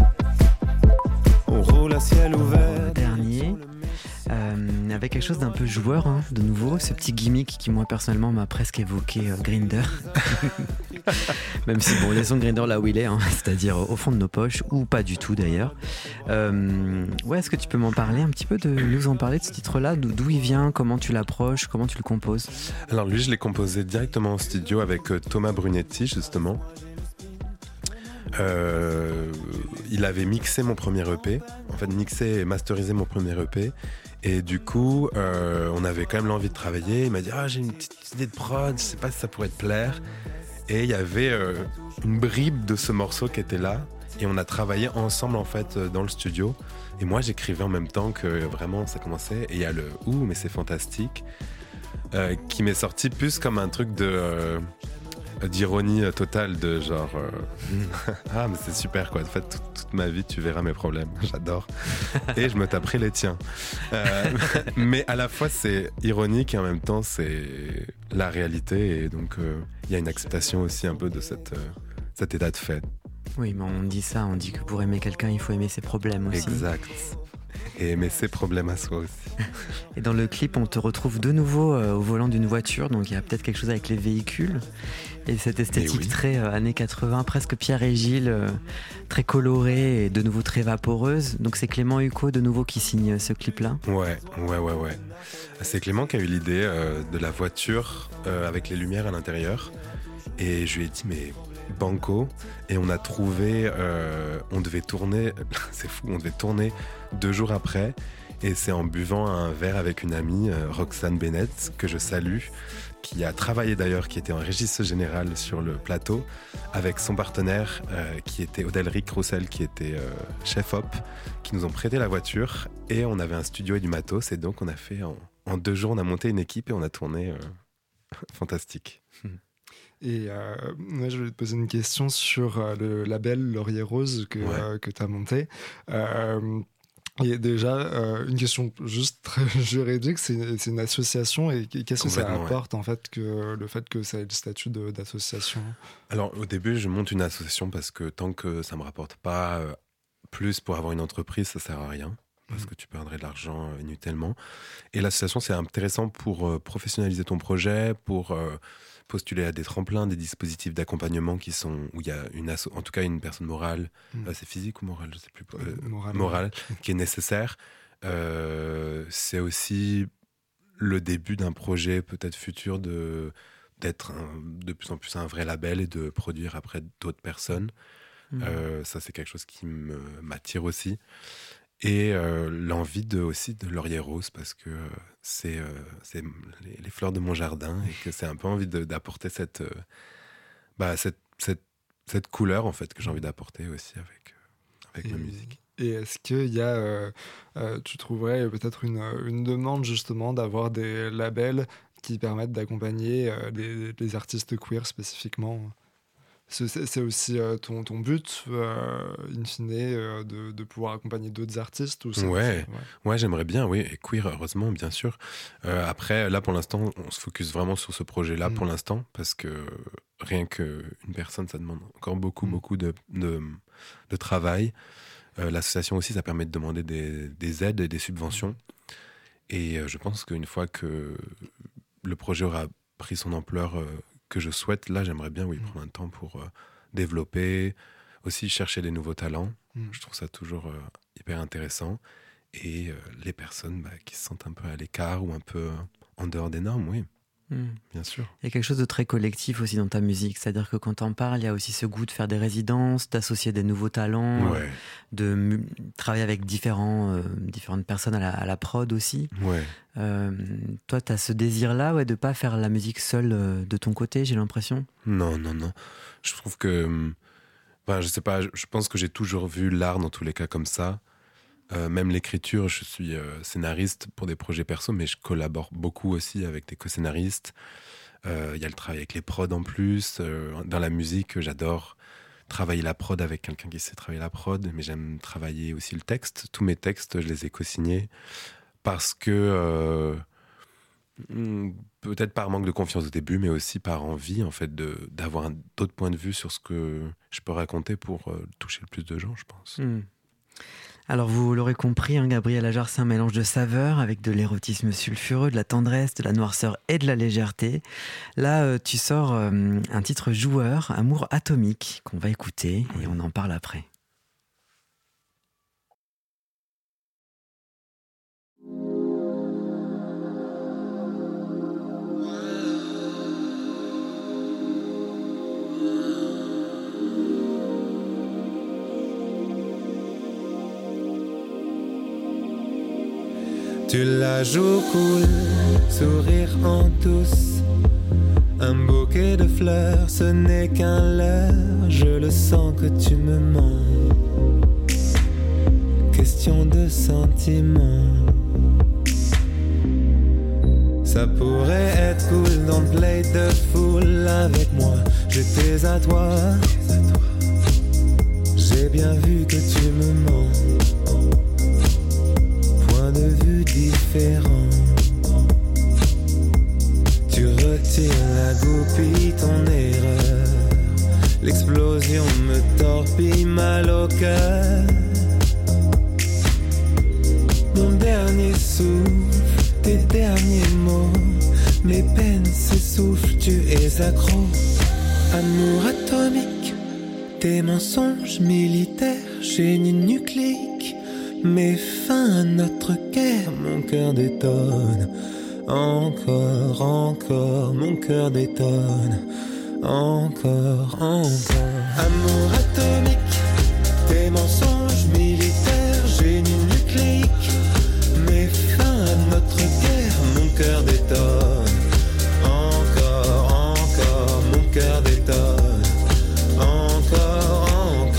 on roule à ciel ouvert. Dernier, avec quelque chose d'un peu joueur, de nouveau, ce petit gimmick qui moi personnellement m'a presque évoqué Grindr. Même si bon, laissons Grindr là où il est, c'est-à-dire au fond de nos poches, ou pas du tout d'ailleurs. Est-ce que tu peux m'en parler un petit peu, nous en parler de ce titre-là, d'où il vient, comment tu l'approches, comment tu le composes? Alors lui, je l'ai composé directement en studio avec Thomas Brunetti, justement. Il avait mixé mon premier EP, en fait mixé et masterisé mon premier EP, et du coup on avait quand même l'envie de travailler. Il m'a dit j'ai une petite idée de prod, je sais pas si ça pourrait te plaire, et il y avait une bribe de ce morceau qui était là, et on a travaillé ensemble en fait dans le studio, et moi j'écrivais en même temps que vraiment ça commençait, et il y a le mais c'est fantastique qui m'est sorti plus comme un truc d'ironie totale, de genre mais c'est super quoi, en fait toute ma vie tu verras mes problèmes, j'adore, et je me taperai les tiens, mais à la fois c'est ironique et en même temps c'est la réalité, et donc il y a une acceptation aussi un peu de cet état de fait. Oui, mais on dit que pour aimer quelqu'un il faut aimer ses problèmes aussi. Exact. Et aimer ses problèmes à soi aussi. Et dans le clip, on te retrouve de nouveau au volant d'une voiture, donc il y a peut-être quelque chose avec les véhicules. Et cette esthétique très années 80, presque Pierre et Gilles, très colorée et de nouveau très vaporeuse. Donc c'est Clément Hucot de nouveau qui signe ce clip-là. Ouais. C'est Clément qui a eu l'idée de la voiture avec les lumières à l'intérieur. Et je lui ai dit, mais banco, et on a trouvé, on devait tourner, c'est fou, on devait tourner 2 jours après, et c'est en buvant un verre avec une amie, Roxane Bennett, que je salue, qui a travaillé d'ailleurs, qui était en régisseuse générale sur le plateau, avec son partenaire qui était Odalric Roussel, qui était chef op, qui nous ont prêté la voiture, et on avait un studio et du matos, et donc on a fait en 2 jours, on a monté une équipe et on a tourné fantastique. Et moi, je voulais te poser une question sur le label Laurier Rose que tu as monté. Et déjà, une question juste très juridique, c'est une association, et qu'est-ce que ça apporte en fait, le fait que ça ait le statut d'association? Alors au début, je monte une association parce que tant que ça me rapporte pas plus pour avoir une entreprise, ça sert à rien. Parce que tu perdrais de l'argent inutilement. Et l'association, c'est intéressant pour professionnaliser ton projet, pour postuler à des tremplins, des dispositifs d'accompagnement où il y a en tout cas une personne morale, c'est physique ou morale, je sais plus, morale, qui est nécessaire. C'est aussi le début d'un projet peut-être futur d'être de plus en plus un vrai label et de produire après d'autres personnes. Ça, c'est quelque chose qui m'attire aussi. Et l'envie aussi de Laurier Rose, parce que c'est les fleurs de mon jardin, et que c'est un peu envie d'apporter cette couleur en fait que j'ai envie d'apporter aussi avec ma musique. Et est-ce qu'il y a, tu trouverais peut-être une demande justement d'avoir des labels qui permettent d'accompagner les artistes queer spécifiquement? c'est aussi ton but, in fine, de pouvoir accompagner d'autres artistes ou Ouais, j'aimerais bien, oui. Et queer, heureusement, bien sûr. Après, là, pour l'instant, on se focus vraiment sur ce projet-là pour l'instant, parce que rien qu'une personne, ça demande encore beaucoup de travail. L'association aussi, ça permet de demander des aides et des subventions. Et je pense qu'une fois que le projet aura pris son ampleur que je souhaite, là, j'aimerais bien, prendre un temps pour développer, aussi chercher des nouveaux talents. Je trouve ça toujours hyper intéressant. Et les personnes qui se sentent un peu à l'écart ou un peu en dehors des normes, oui. Bien sûr. Il y a quelque chose de très collectif aussi dans ta musique, c'est-à-dire que quand t'en parles, il y a aussi ce goût de faire des résidences, d'associer des nouveaux talents, de travailler avec différentes personnes à la prod aussi. Toi, t'as ce désir-là de pas faire la musique seule de ton côté, j'ai l'impression. Non. Je trouve que... je sais pas, je pense que j'ai toujours vu l'art dans tous les cas comme ça. Même l'écriture, je suis scénariste pour des projets perso, mais je collabore beaucoup aussi avec des co-scénaristes. Il y a le travail avec les prods en plus. Dans la musique, j'adore travailler la prod avec quelqu'un qui sait travailler la prod, mais j'aime travailler aussi le texte. Tous mes textes, je les ai co-signés parce que peut-être par manque de confiance au début, mais aussi par envie en fait d'avoir d'autres points de vue sur ce que je peux raconter pour toucher le plus de gens, je pense. Alors vous l'aurez compris, Gabriel Ajar, c'est un mélange de saveurs avec de l'érotisme sulfureux, de la tendresse, de la noirceur et de la légèreté. Là, tu sors un titre joueur, Amour atomique, qu'on va écouter et on en parle après. Tu la joues cool, sourire en douce, un bouquet de fleurs, ce n'est qu'un leurre, je le sens que tu me mens. Question de sentiments. Ça pourrait être cool dans le play de foule avec moi, j'étais à toi. J'ai bien vu que tu me mens. De vue différent. Tu retires la goupille, ton erreur. L'explosion me torpille, mal au cœur. Mon dernier souffle, tes derniers mots. Mes peines s'essoufflent, tu es accro. Amour atomique, tes mensonges militaires, génie nucléique. Mets fin à notre guerre, mon cœur détonne. Encore, mon cœur détonne. Encore. Amour atomique, tes mensonges militaires, génie nucléique. Mets fin à notre guerre, mon cœur détonne. Encore, mon cœur détonne. Encore.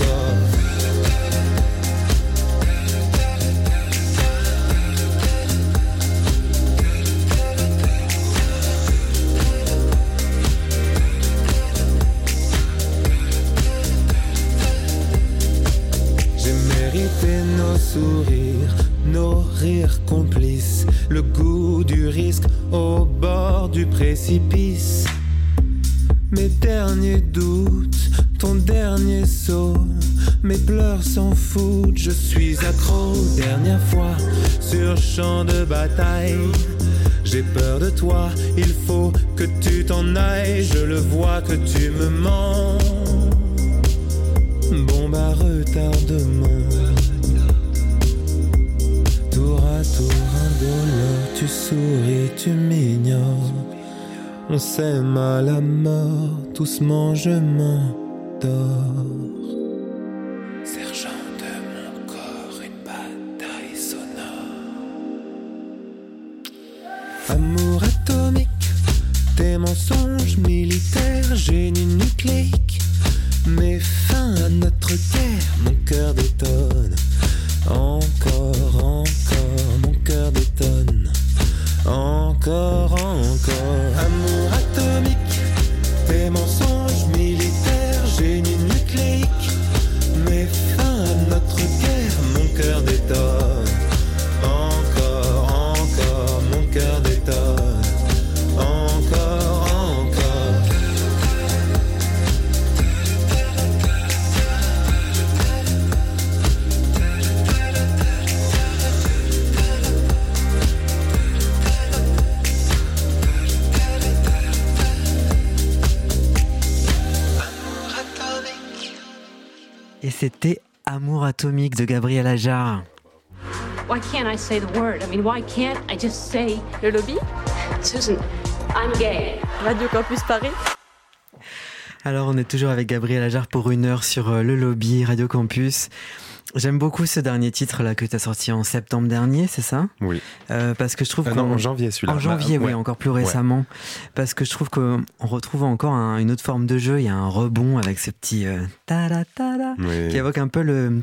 Nos sourires, nos rires complices, le goût du risque au bord du précipice. Mes derniers doutes, ton dernier saut, mes pleurs s'en foutent, je suis accro. Dernière fois sur champ de bataille, j'ai peur de toi, il faut que tu t'en ailles, je le vois que tu me mens. Bombe à retardement. Tour à tour indolore, tu souris, tu m'ignores. On s'aime à la mort, doucement je m'endors. Sergent de mon corps, une bataille sonore. Amour atomique, tes mensonges militaires, génie nucléique. Mets fin à notre guerre, mon cœur détonne. Encore, mon cœur détonne. Encore. Amour atomique, tes mensonges militaires, Et c'était Amour atomique de Gabriel Ajar. Why can't I say the word? I mean, why can't I just say... Le lobby? Susan, I'm gay. Radio Campus Paris. Alors on est toujours avec Gabriel Ajar pour 1 heure sur le lobby Radio Campus. J'aime beaucoup ce dernier titre là que tu as sorti en septembre dernier, c'est ça ? Oui. Parce que je trouve non, en janvier celui-là. En janvier, oui, ouais. encore plus récemment. Ouais. Parce que je trouve qu'on retrouve encore une autre forme de jeu. Il y a un rebond avec ce petit ta-da-ta-da qui évoque un peu le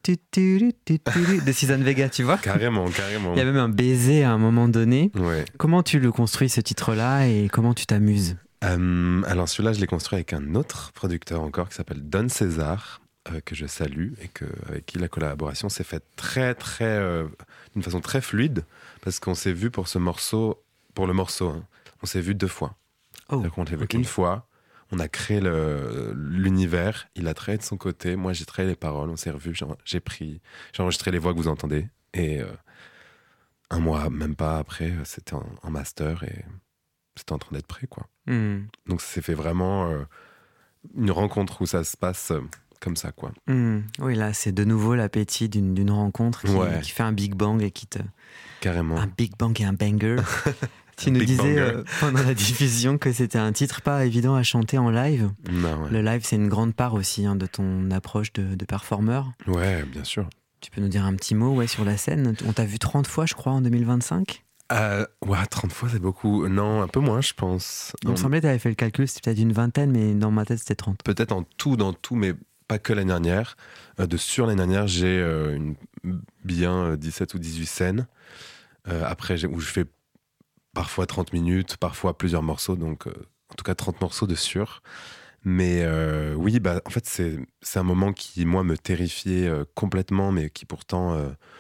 de Suzanne Vega, tu vois ? Carrément. Il y a même un baiser à un moment donné. Ouais. Comment tu le construis ce titre-là et comment tu t'amuses ? Alors celui-là, je l'ai construit avec un autre producteur encore qui s'appelle Don César. Que je salue et avec qui la collaboration s'est faite d'une façon très fluide parce qu'on s'est vu pour le morceau, hein, on s'est vu 2 fois. On l'a vu une fois, on a créé l'univers, il a travaillé de son côté, moi j'ai travaillé les paroles, on s'est revus, j'ai enregistré les voix que vous entendez et 1 mois, même pas après, c'était en master et c'était en train d'être prêt, quoi. Donc ça s'est fait vraiment une rencontre où ça se passe comme ça, quoi. Oui, là, c'est de nouveau l'appétit d'une rencontre qui fait un Big Bang et qui te... Carrément. Un Big Bang et un banger. Tu nous disais pendant la diffusion que c'était un titre pas évident à chanter en live. Non, ouais. Le live, c'est une grande part aussi de ton approche de performeur. Ouais, bien sûr. Tu peux nous dire un petit mot sur la scène ? On t'a vu 30 fois, je crois, en 2025 ? 30 fois, c'est beaucoup. Non, un peu moins, je pense. Il me semblait que tu avais fait le calcul, c'était peut-être une vingtaine, mais dans ma tête, c'était 30. Peut-être dans tout, mais pas que l'année dernière. Sur l'année dernière, j'ai bien 17 ou 18 scènes. Après, où je fais parfois 30 minutes, parfois plusieurs morceaux, donc en tout cas 30 morceaux de sûr. Mais oui, en fait, c'est un moment qui, moi, me terrifiait complètement, mais qui pourtant...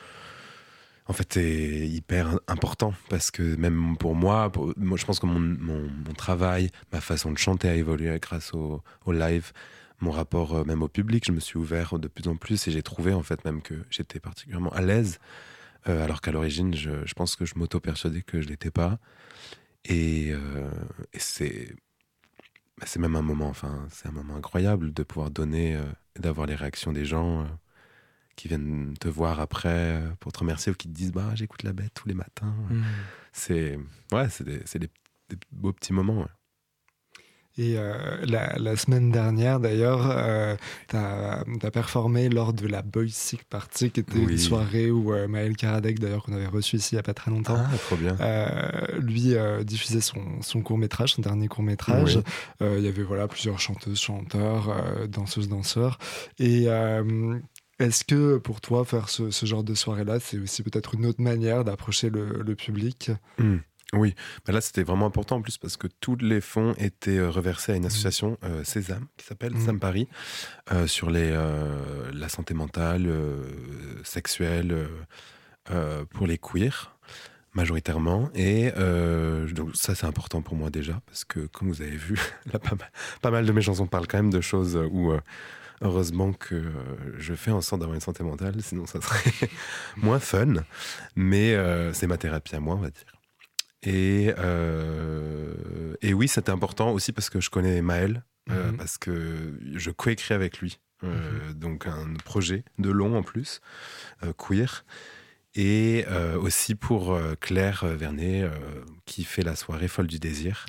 en fait, est hyper important parce que même pour moi, je pense que mon travail, ma façon de chanter a évolué grâce au live. Mon rapport même au public, je me suis ouvert de plus en plus et j'ai trouvé en fait même que j'étais particulièrement à l'aise, alors qu'à l'origine, je pense que je m'auto-persuadais que je l'étais pas. Et c'est même un moment, c'est un moment incroyable de pouvoir donner et d'avoir les réactions des gens qui viennent te voir après pour te remercier ou qui te disent j'écoute la bête tous les matins. C'est des beaux petits moments. Ouais. Et la semaine dernière, d'ailleurs, t'as performé lors de la Boys Sick Party, qui était une soirée où Maël Karadec, d'ailleurs, qu'on avait reçu ici il n'y a pas très longtemps, trop bien. Lui diffusait son court-métrage, son dernier court-métrage. Il y avait plusieurs chanteuses, chanteurs, danseuses, danseurs. Et est-ce que pour toi, faire ce genre de soirée-là, c'est aussi peut-être une autre manière d'approcher le public ? Oui, là c'était vraiment important en plus parce que tous les fonds étaient reversés à une association Sésame qui s'appelle Sam Paris sur la santé mentale, sexuelle pour les queers majoritairement et donc ça c'est important pour moi déjà parce que comme vous avez vu là, pas mal de mes chansons parlent quand même de choses où heureusement que je fais en sorte d'avoir une santé mentale, sinon ça serait moins fun, mais c'est ma thérapie à moi, on va dire. Et oui, c'était important aussi parce que je connais Maël, parce que je coécris avec lui. Donc un projet de long en plus, queer. Et aussi pour Claire Vernet, qui fait la soirée Folle du Désir.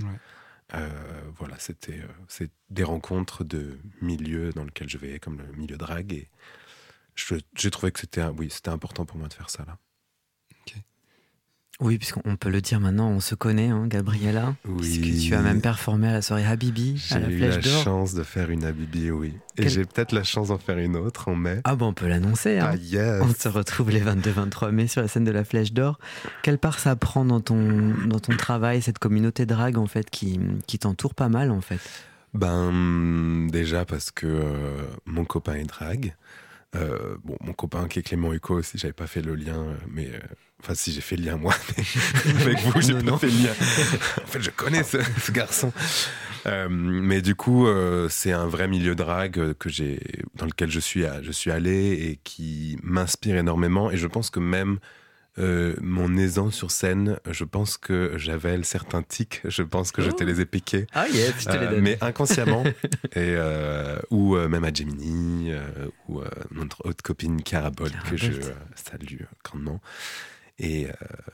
C'est des rencontres de milieux dans lesquels je vais, comme le milieu drague. Et j'ai trouvé que c'était important pour moi de faire ça là. Oui, puisqu'on peut le dire maintenant, on se connaît, Gabriella. Oui. Puisque tu as même performé à la soirée Habibi, à la Flèche d'Or. J'ai eu la chance de faire une Habibi, oui. Et j'ai peut-être la chance d'en faire une autre en mai. On peut l'annoncer. Yes. On se retrouve les 22-23 mai sur la scène de la Flèche d'Or. Quelle part ça prend dans ton travail, cette communauté drague, en fait, qui t'entoure pas mal, en fait ? Déjà parce que mon copain est drague. Mon copain qui est Clément Hucco aussi, j'avais pas fait le lien, mais... si j'ai fait le lien moi, mais avec vous, j'ai pas fait le lien. En fait, je connais ce garçon. Mais du coup, c'est un vrai milieu drague dans lequel je suis allé et qui m'inspire énormément. Et je pense que même mon aisance sur scène, je pense que j'avais certains tics. Je pense que je te les ai piqués. Je te les donne. Mais inconsciemment. Ou même à Gemini, ou notre haute copine Carabol, que je salue grandement. Et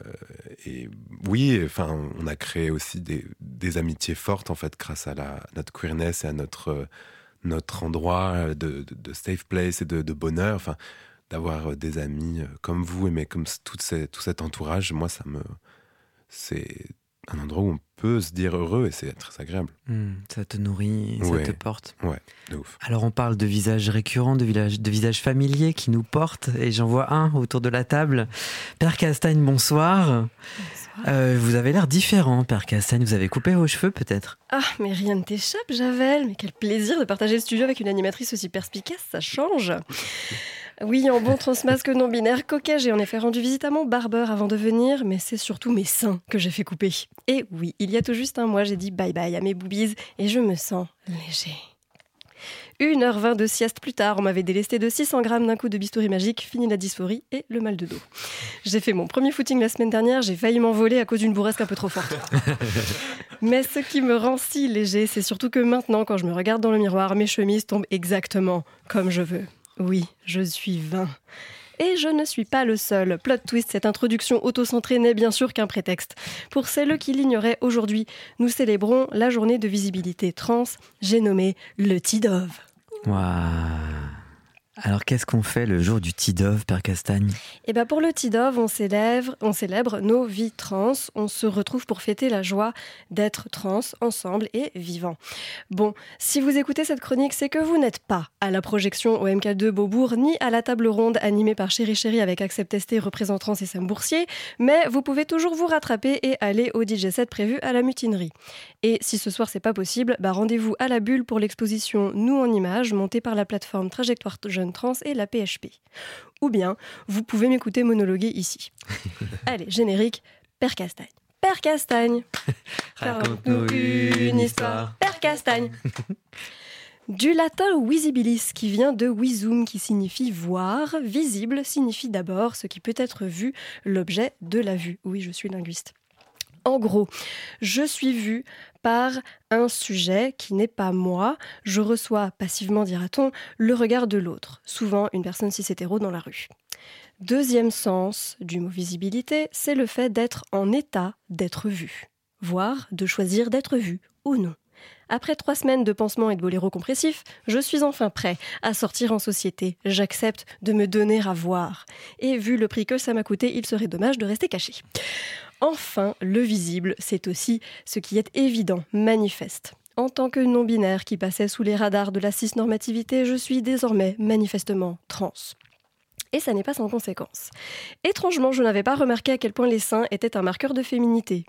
oui, enfin, on a créé aussi des amitiés fortes en fait grâce à notre queerness et à notre endroit de safe place et de bonheur. Enfin, d'avoir des amis comme vous, mais comme tout cet entourage, moi, c'est un endroit où on peut se dire heureux et c'est très agréable. Ça te nourrit, ça te porte. Ouais, de ouf. Alors on parle de visages récurrents, de visages familiers qui nous portent, et j'en vois un autour de la table. Père Castagne, bonsoir. Vous avez l'air différent, Père Castagne. Vous avez coupé vos cheveux, peut-être? Ah, mais rien ne t'échappe, Javel. Mais quel plaisir de partager le studio avec une animatrice aussi perspicace, ça change. Oui, en bon transmasque non-binaire coquet, j'ai en effet rendu visite à mon barbeur avant de venir, mais c'est surtout mes seins que j'ai fait couper. Et oui, il y a tout juste un mois, j'ai dit bye-bye à mes boobies et je me sens léger. 1h20 de sieste plus tard, on m'avait délesté de 600 grammes d'un coup de bistouri magique, fini la dysphorie et le mal de dos. J'ai fait mon premier footing la semaine dernière, j'ai failli m'envoler à cause d'une bourrasque un peu trop forte. Mais ce qui me rend si léger, c'est surtout que maintenant, quand je me regarde dans le miroir, mes chemises tombent exactement comme je veux. Oui, je suis 20. Et je ne suis pas le seul. Plot twist, cette introduction auto-centrée n'est bien sûr qu'un prétexte. Pour celles qui l'ignoraient, aujourd'hui, nous célébrons la journée de visibilité trans. J'ai nommé le TIDOV. Waouh. Alors qu'est-ce qu'on fait le jour du TIDOV, Père Castagne? Eh ben pour le TIDOV, on célèbre nos vies trans. On se retrouve pour fêter la joie d'être trans ensemble et vivants. Bon, si vous écoutez cette chronique, c'est que vous n'êtes pas à la projection au MK2 Beaubourg, ni à la table ronde animée par Chéri Chéri avec Accept Testé, Représente Trans et Sam Boursier, mais vous pouvez toujours vous rattraper et aller au DJ set prévu à la Mutinerie. Et si ce soir c'est pas possible, rendez-vous à la Bulle pour l'exposition Nous en images, montée par la plateforme Trajectoire Jeunes Trans et la PHP. Ou bien, vous pouvez m'écouter monologuer ici. Allez, générique, Père Castagne. Père Castagne, raconte-nous une histoire. Père Castagne. Du latin visibilis, qui vient de visum, qui signifie voir. Visible signifie d'abord ce qui peut être vu, l'objet de la vue. Oui, je suis linguiste. En gros, je suis vue par un sujet qui n'est pas moi. Je reçois passivement, dira-t-on, le regard de l'autre, souvent une personne cis-hétéro dans la rue. Deuxième sens du mot visibilité, c'est le fait d'être en état d'être vu, voire de choisir d'être vu ou non. Après 3 semaines de pansements et de boléro compressifs, je suis enfin prêt à sortir en société. J'accepte de me donner à voir. Et vu le prix que ça m'a coûté, il serait dommage de rester caché. Enfin, le visible, c'est aussi ce qui est évident, manifeste. En tant que non-binaire qui passait sous les radars de la cis-normativité, je suis désormais manifestement trans. Et ça n'est pas sans conséquence. Étrangement, je n'avais pas remarqué à quel point les seins étaient un marqueur de féminité.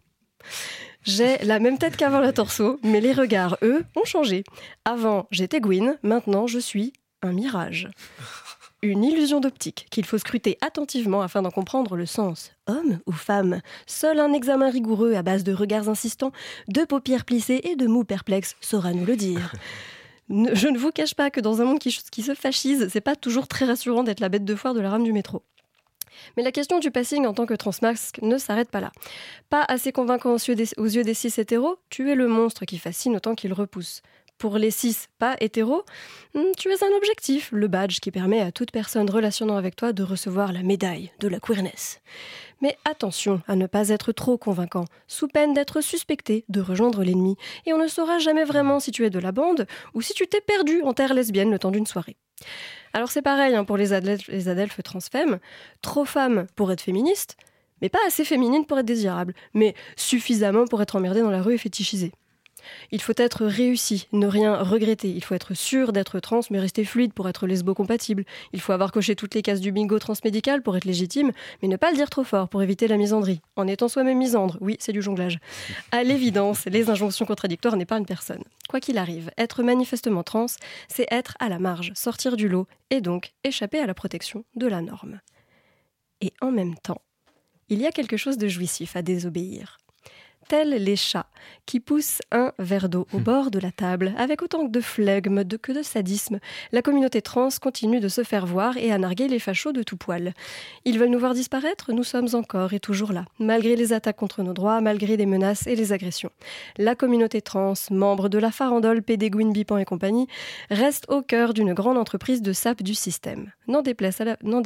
J'ai la même tête qu'avant la torso, mais les regards, eux, ont changé. Avant, j'étais Gwyn, maintenant je suis un mirage. Une illusion d'optique qu'il faut scruter attentivement afin d'en comprendre le sens. Homme ou femme? Seul un examen rigoureux à base de regards insistants, de paupières plissées et de mous perplexes saura nous le dire. Je ne vous cache pas que dans un monde qui se fascise, c'est pas toujours très rassurant d'être la bête de foire de la rame du métro. Mais la question du passing en tant que transmasque ne s'arrête pas là. Pas assez convaincant aux yeux des cis-hétéros, tu es le monstre qui fascine autant qu'il repousse. Pour les cis pas hétéros, tu es un objectif, le badge qui permet à toute personne relationnant avec toi de recevoir la médaille de la queerness. Mais attention à ne pas être trop convaincant, sous peine d'être suspecté de rejoindre l'ennemi, et on ne saura jamais vraiment si tu es de la bande ou si tu t'es perdu en terre lesbienne le temps d'une soirée. Alors c'est pareil pour les adelphes transfemmes, trop femmes pour être féministes, mais pas assez féminines pour être désirables, mais suffisamment pour être emmerdées dans la rue et fétichisées. Il faut être réussi, ne rien regretter. Il faut être sûr d'être trans, mais rester fluide pour être lesbo-compatible. Il faut avoir coché toutes les cases du bingo transmédical pour être légitime, mais ne pas le dire trop fort pour éviter la misandrie. En étant soi-même misandre, oui, c'est du jonglage. À l'évidence, les injonctions contradictoires n'épargnent personne. Quoi qu'il arrive, être manifestement trans, c'est être à la marge, sortir du lot, et donc échapper à la protection de la norme. Et en même temps, il y a quelque chose de jouissif à désobéir. Tels les chats qui poussent un verre d'eau au bord de la table, avec autant de flegme que de sadisme, la communauté trans continue de se faire voir et à narguer les fachos de tout poil. Ils veulent nous voir disparaître, nous sommes encore et toujours là, malgré les attaques contre nos droits, malgré les menaces et les agressions. La communauté trans, membre de la farandole PD Gwyn Bipan et compagnie, reste au cœur d'une grande entreprise de sape du système. n'en déplaise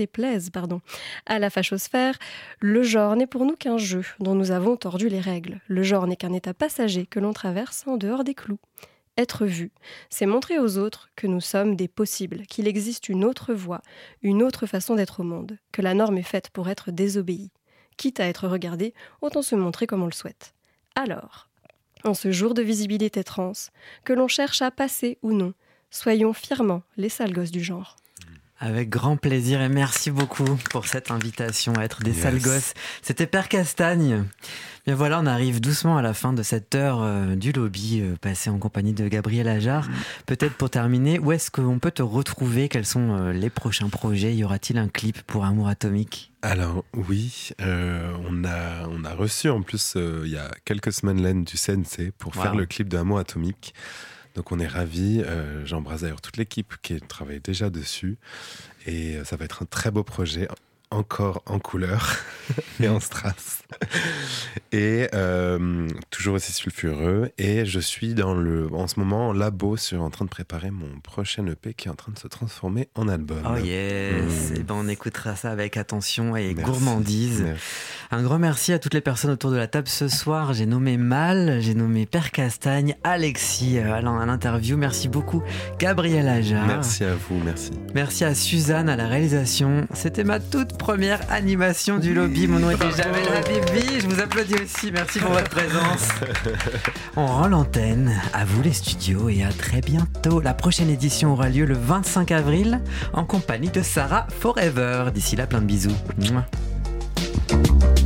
à la fachosphère, le genre n'est pour nous qu'un jeu dont nous avons tordu les règles. Le genre n'est qu'un état passager que l'on traverse en dehors des clous. Être vu, c'est montrer aux autres que nous sommes des possibles, qu'il existe une autre voie, une autre façon d'être au monde, que la norme est faite pour être désobéie. Quitte à être regardé, autant se montrer comme on le souhaite. Alors, en ce jour de visibilité trans, que l'on cherche à passer ou non, soyons fièrement les sales gosses du genre. Avec grand plaisir et merci beaucoup pour cette invitation à être des sales gosses. C'était Père Castagne. Bien voilà, on arrive doucement à la fin de cette heure du lobby passée en compagnie de Gabriel Ajar. Peut-être pour terminer, où est-ce qu'on peut te retrouver ? Quels sont les prochains projets ? Y aura-t-il un clip pour Amour Atomique ? Alors oui, on a reçu en plus il y a quelques semaines l'aide du CNC pour faire le clip de Amour Atomique. Donc on est ravis, j'embrasse d'ailleurs toute l'équipe qui travaille déjà dessus et ça va être un très beau projet, encore en couleur et en strass et toujours aussi sulfureux, et je suis en ce moment en labo en train de préparer mon prochain EP qui est en train de se transformer en album. Oh yes, et ben on écoutera ça avec attention et gourmandise. Merci. Un grand merci à toutes les personnes autour de la table ce soir. J'ai nommé Mal, j'ai nommé Père Castagne, Alexis à l'interview. Merci beaucoup Gabriel Ajar. Merci à vous, merci. Merci à Suzanne à la réalisation. C'était ma toute première animation du lobby. Mon nom était Jamel Habibi. Je vous applaudis aussi. Merci pour votre présence. On rend l'antenne. À vous les studios et à très bientôt. La prochaine édition aura lieu le 25 avril en compagnie de Sarah Forever. D'ici là, plein de bisous. Mouah.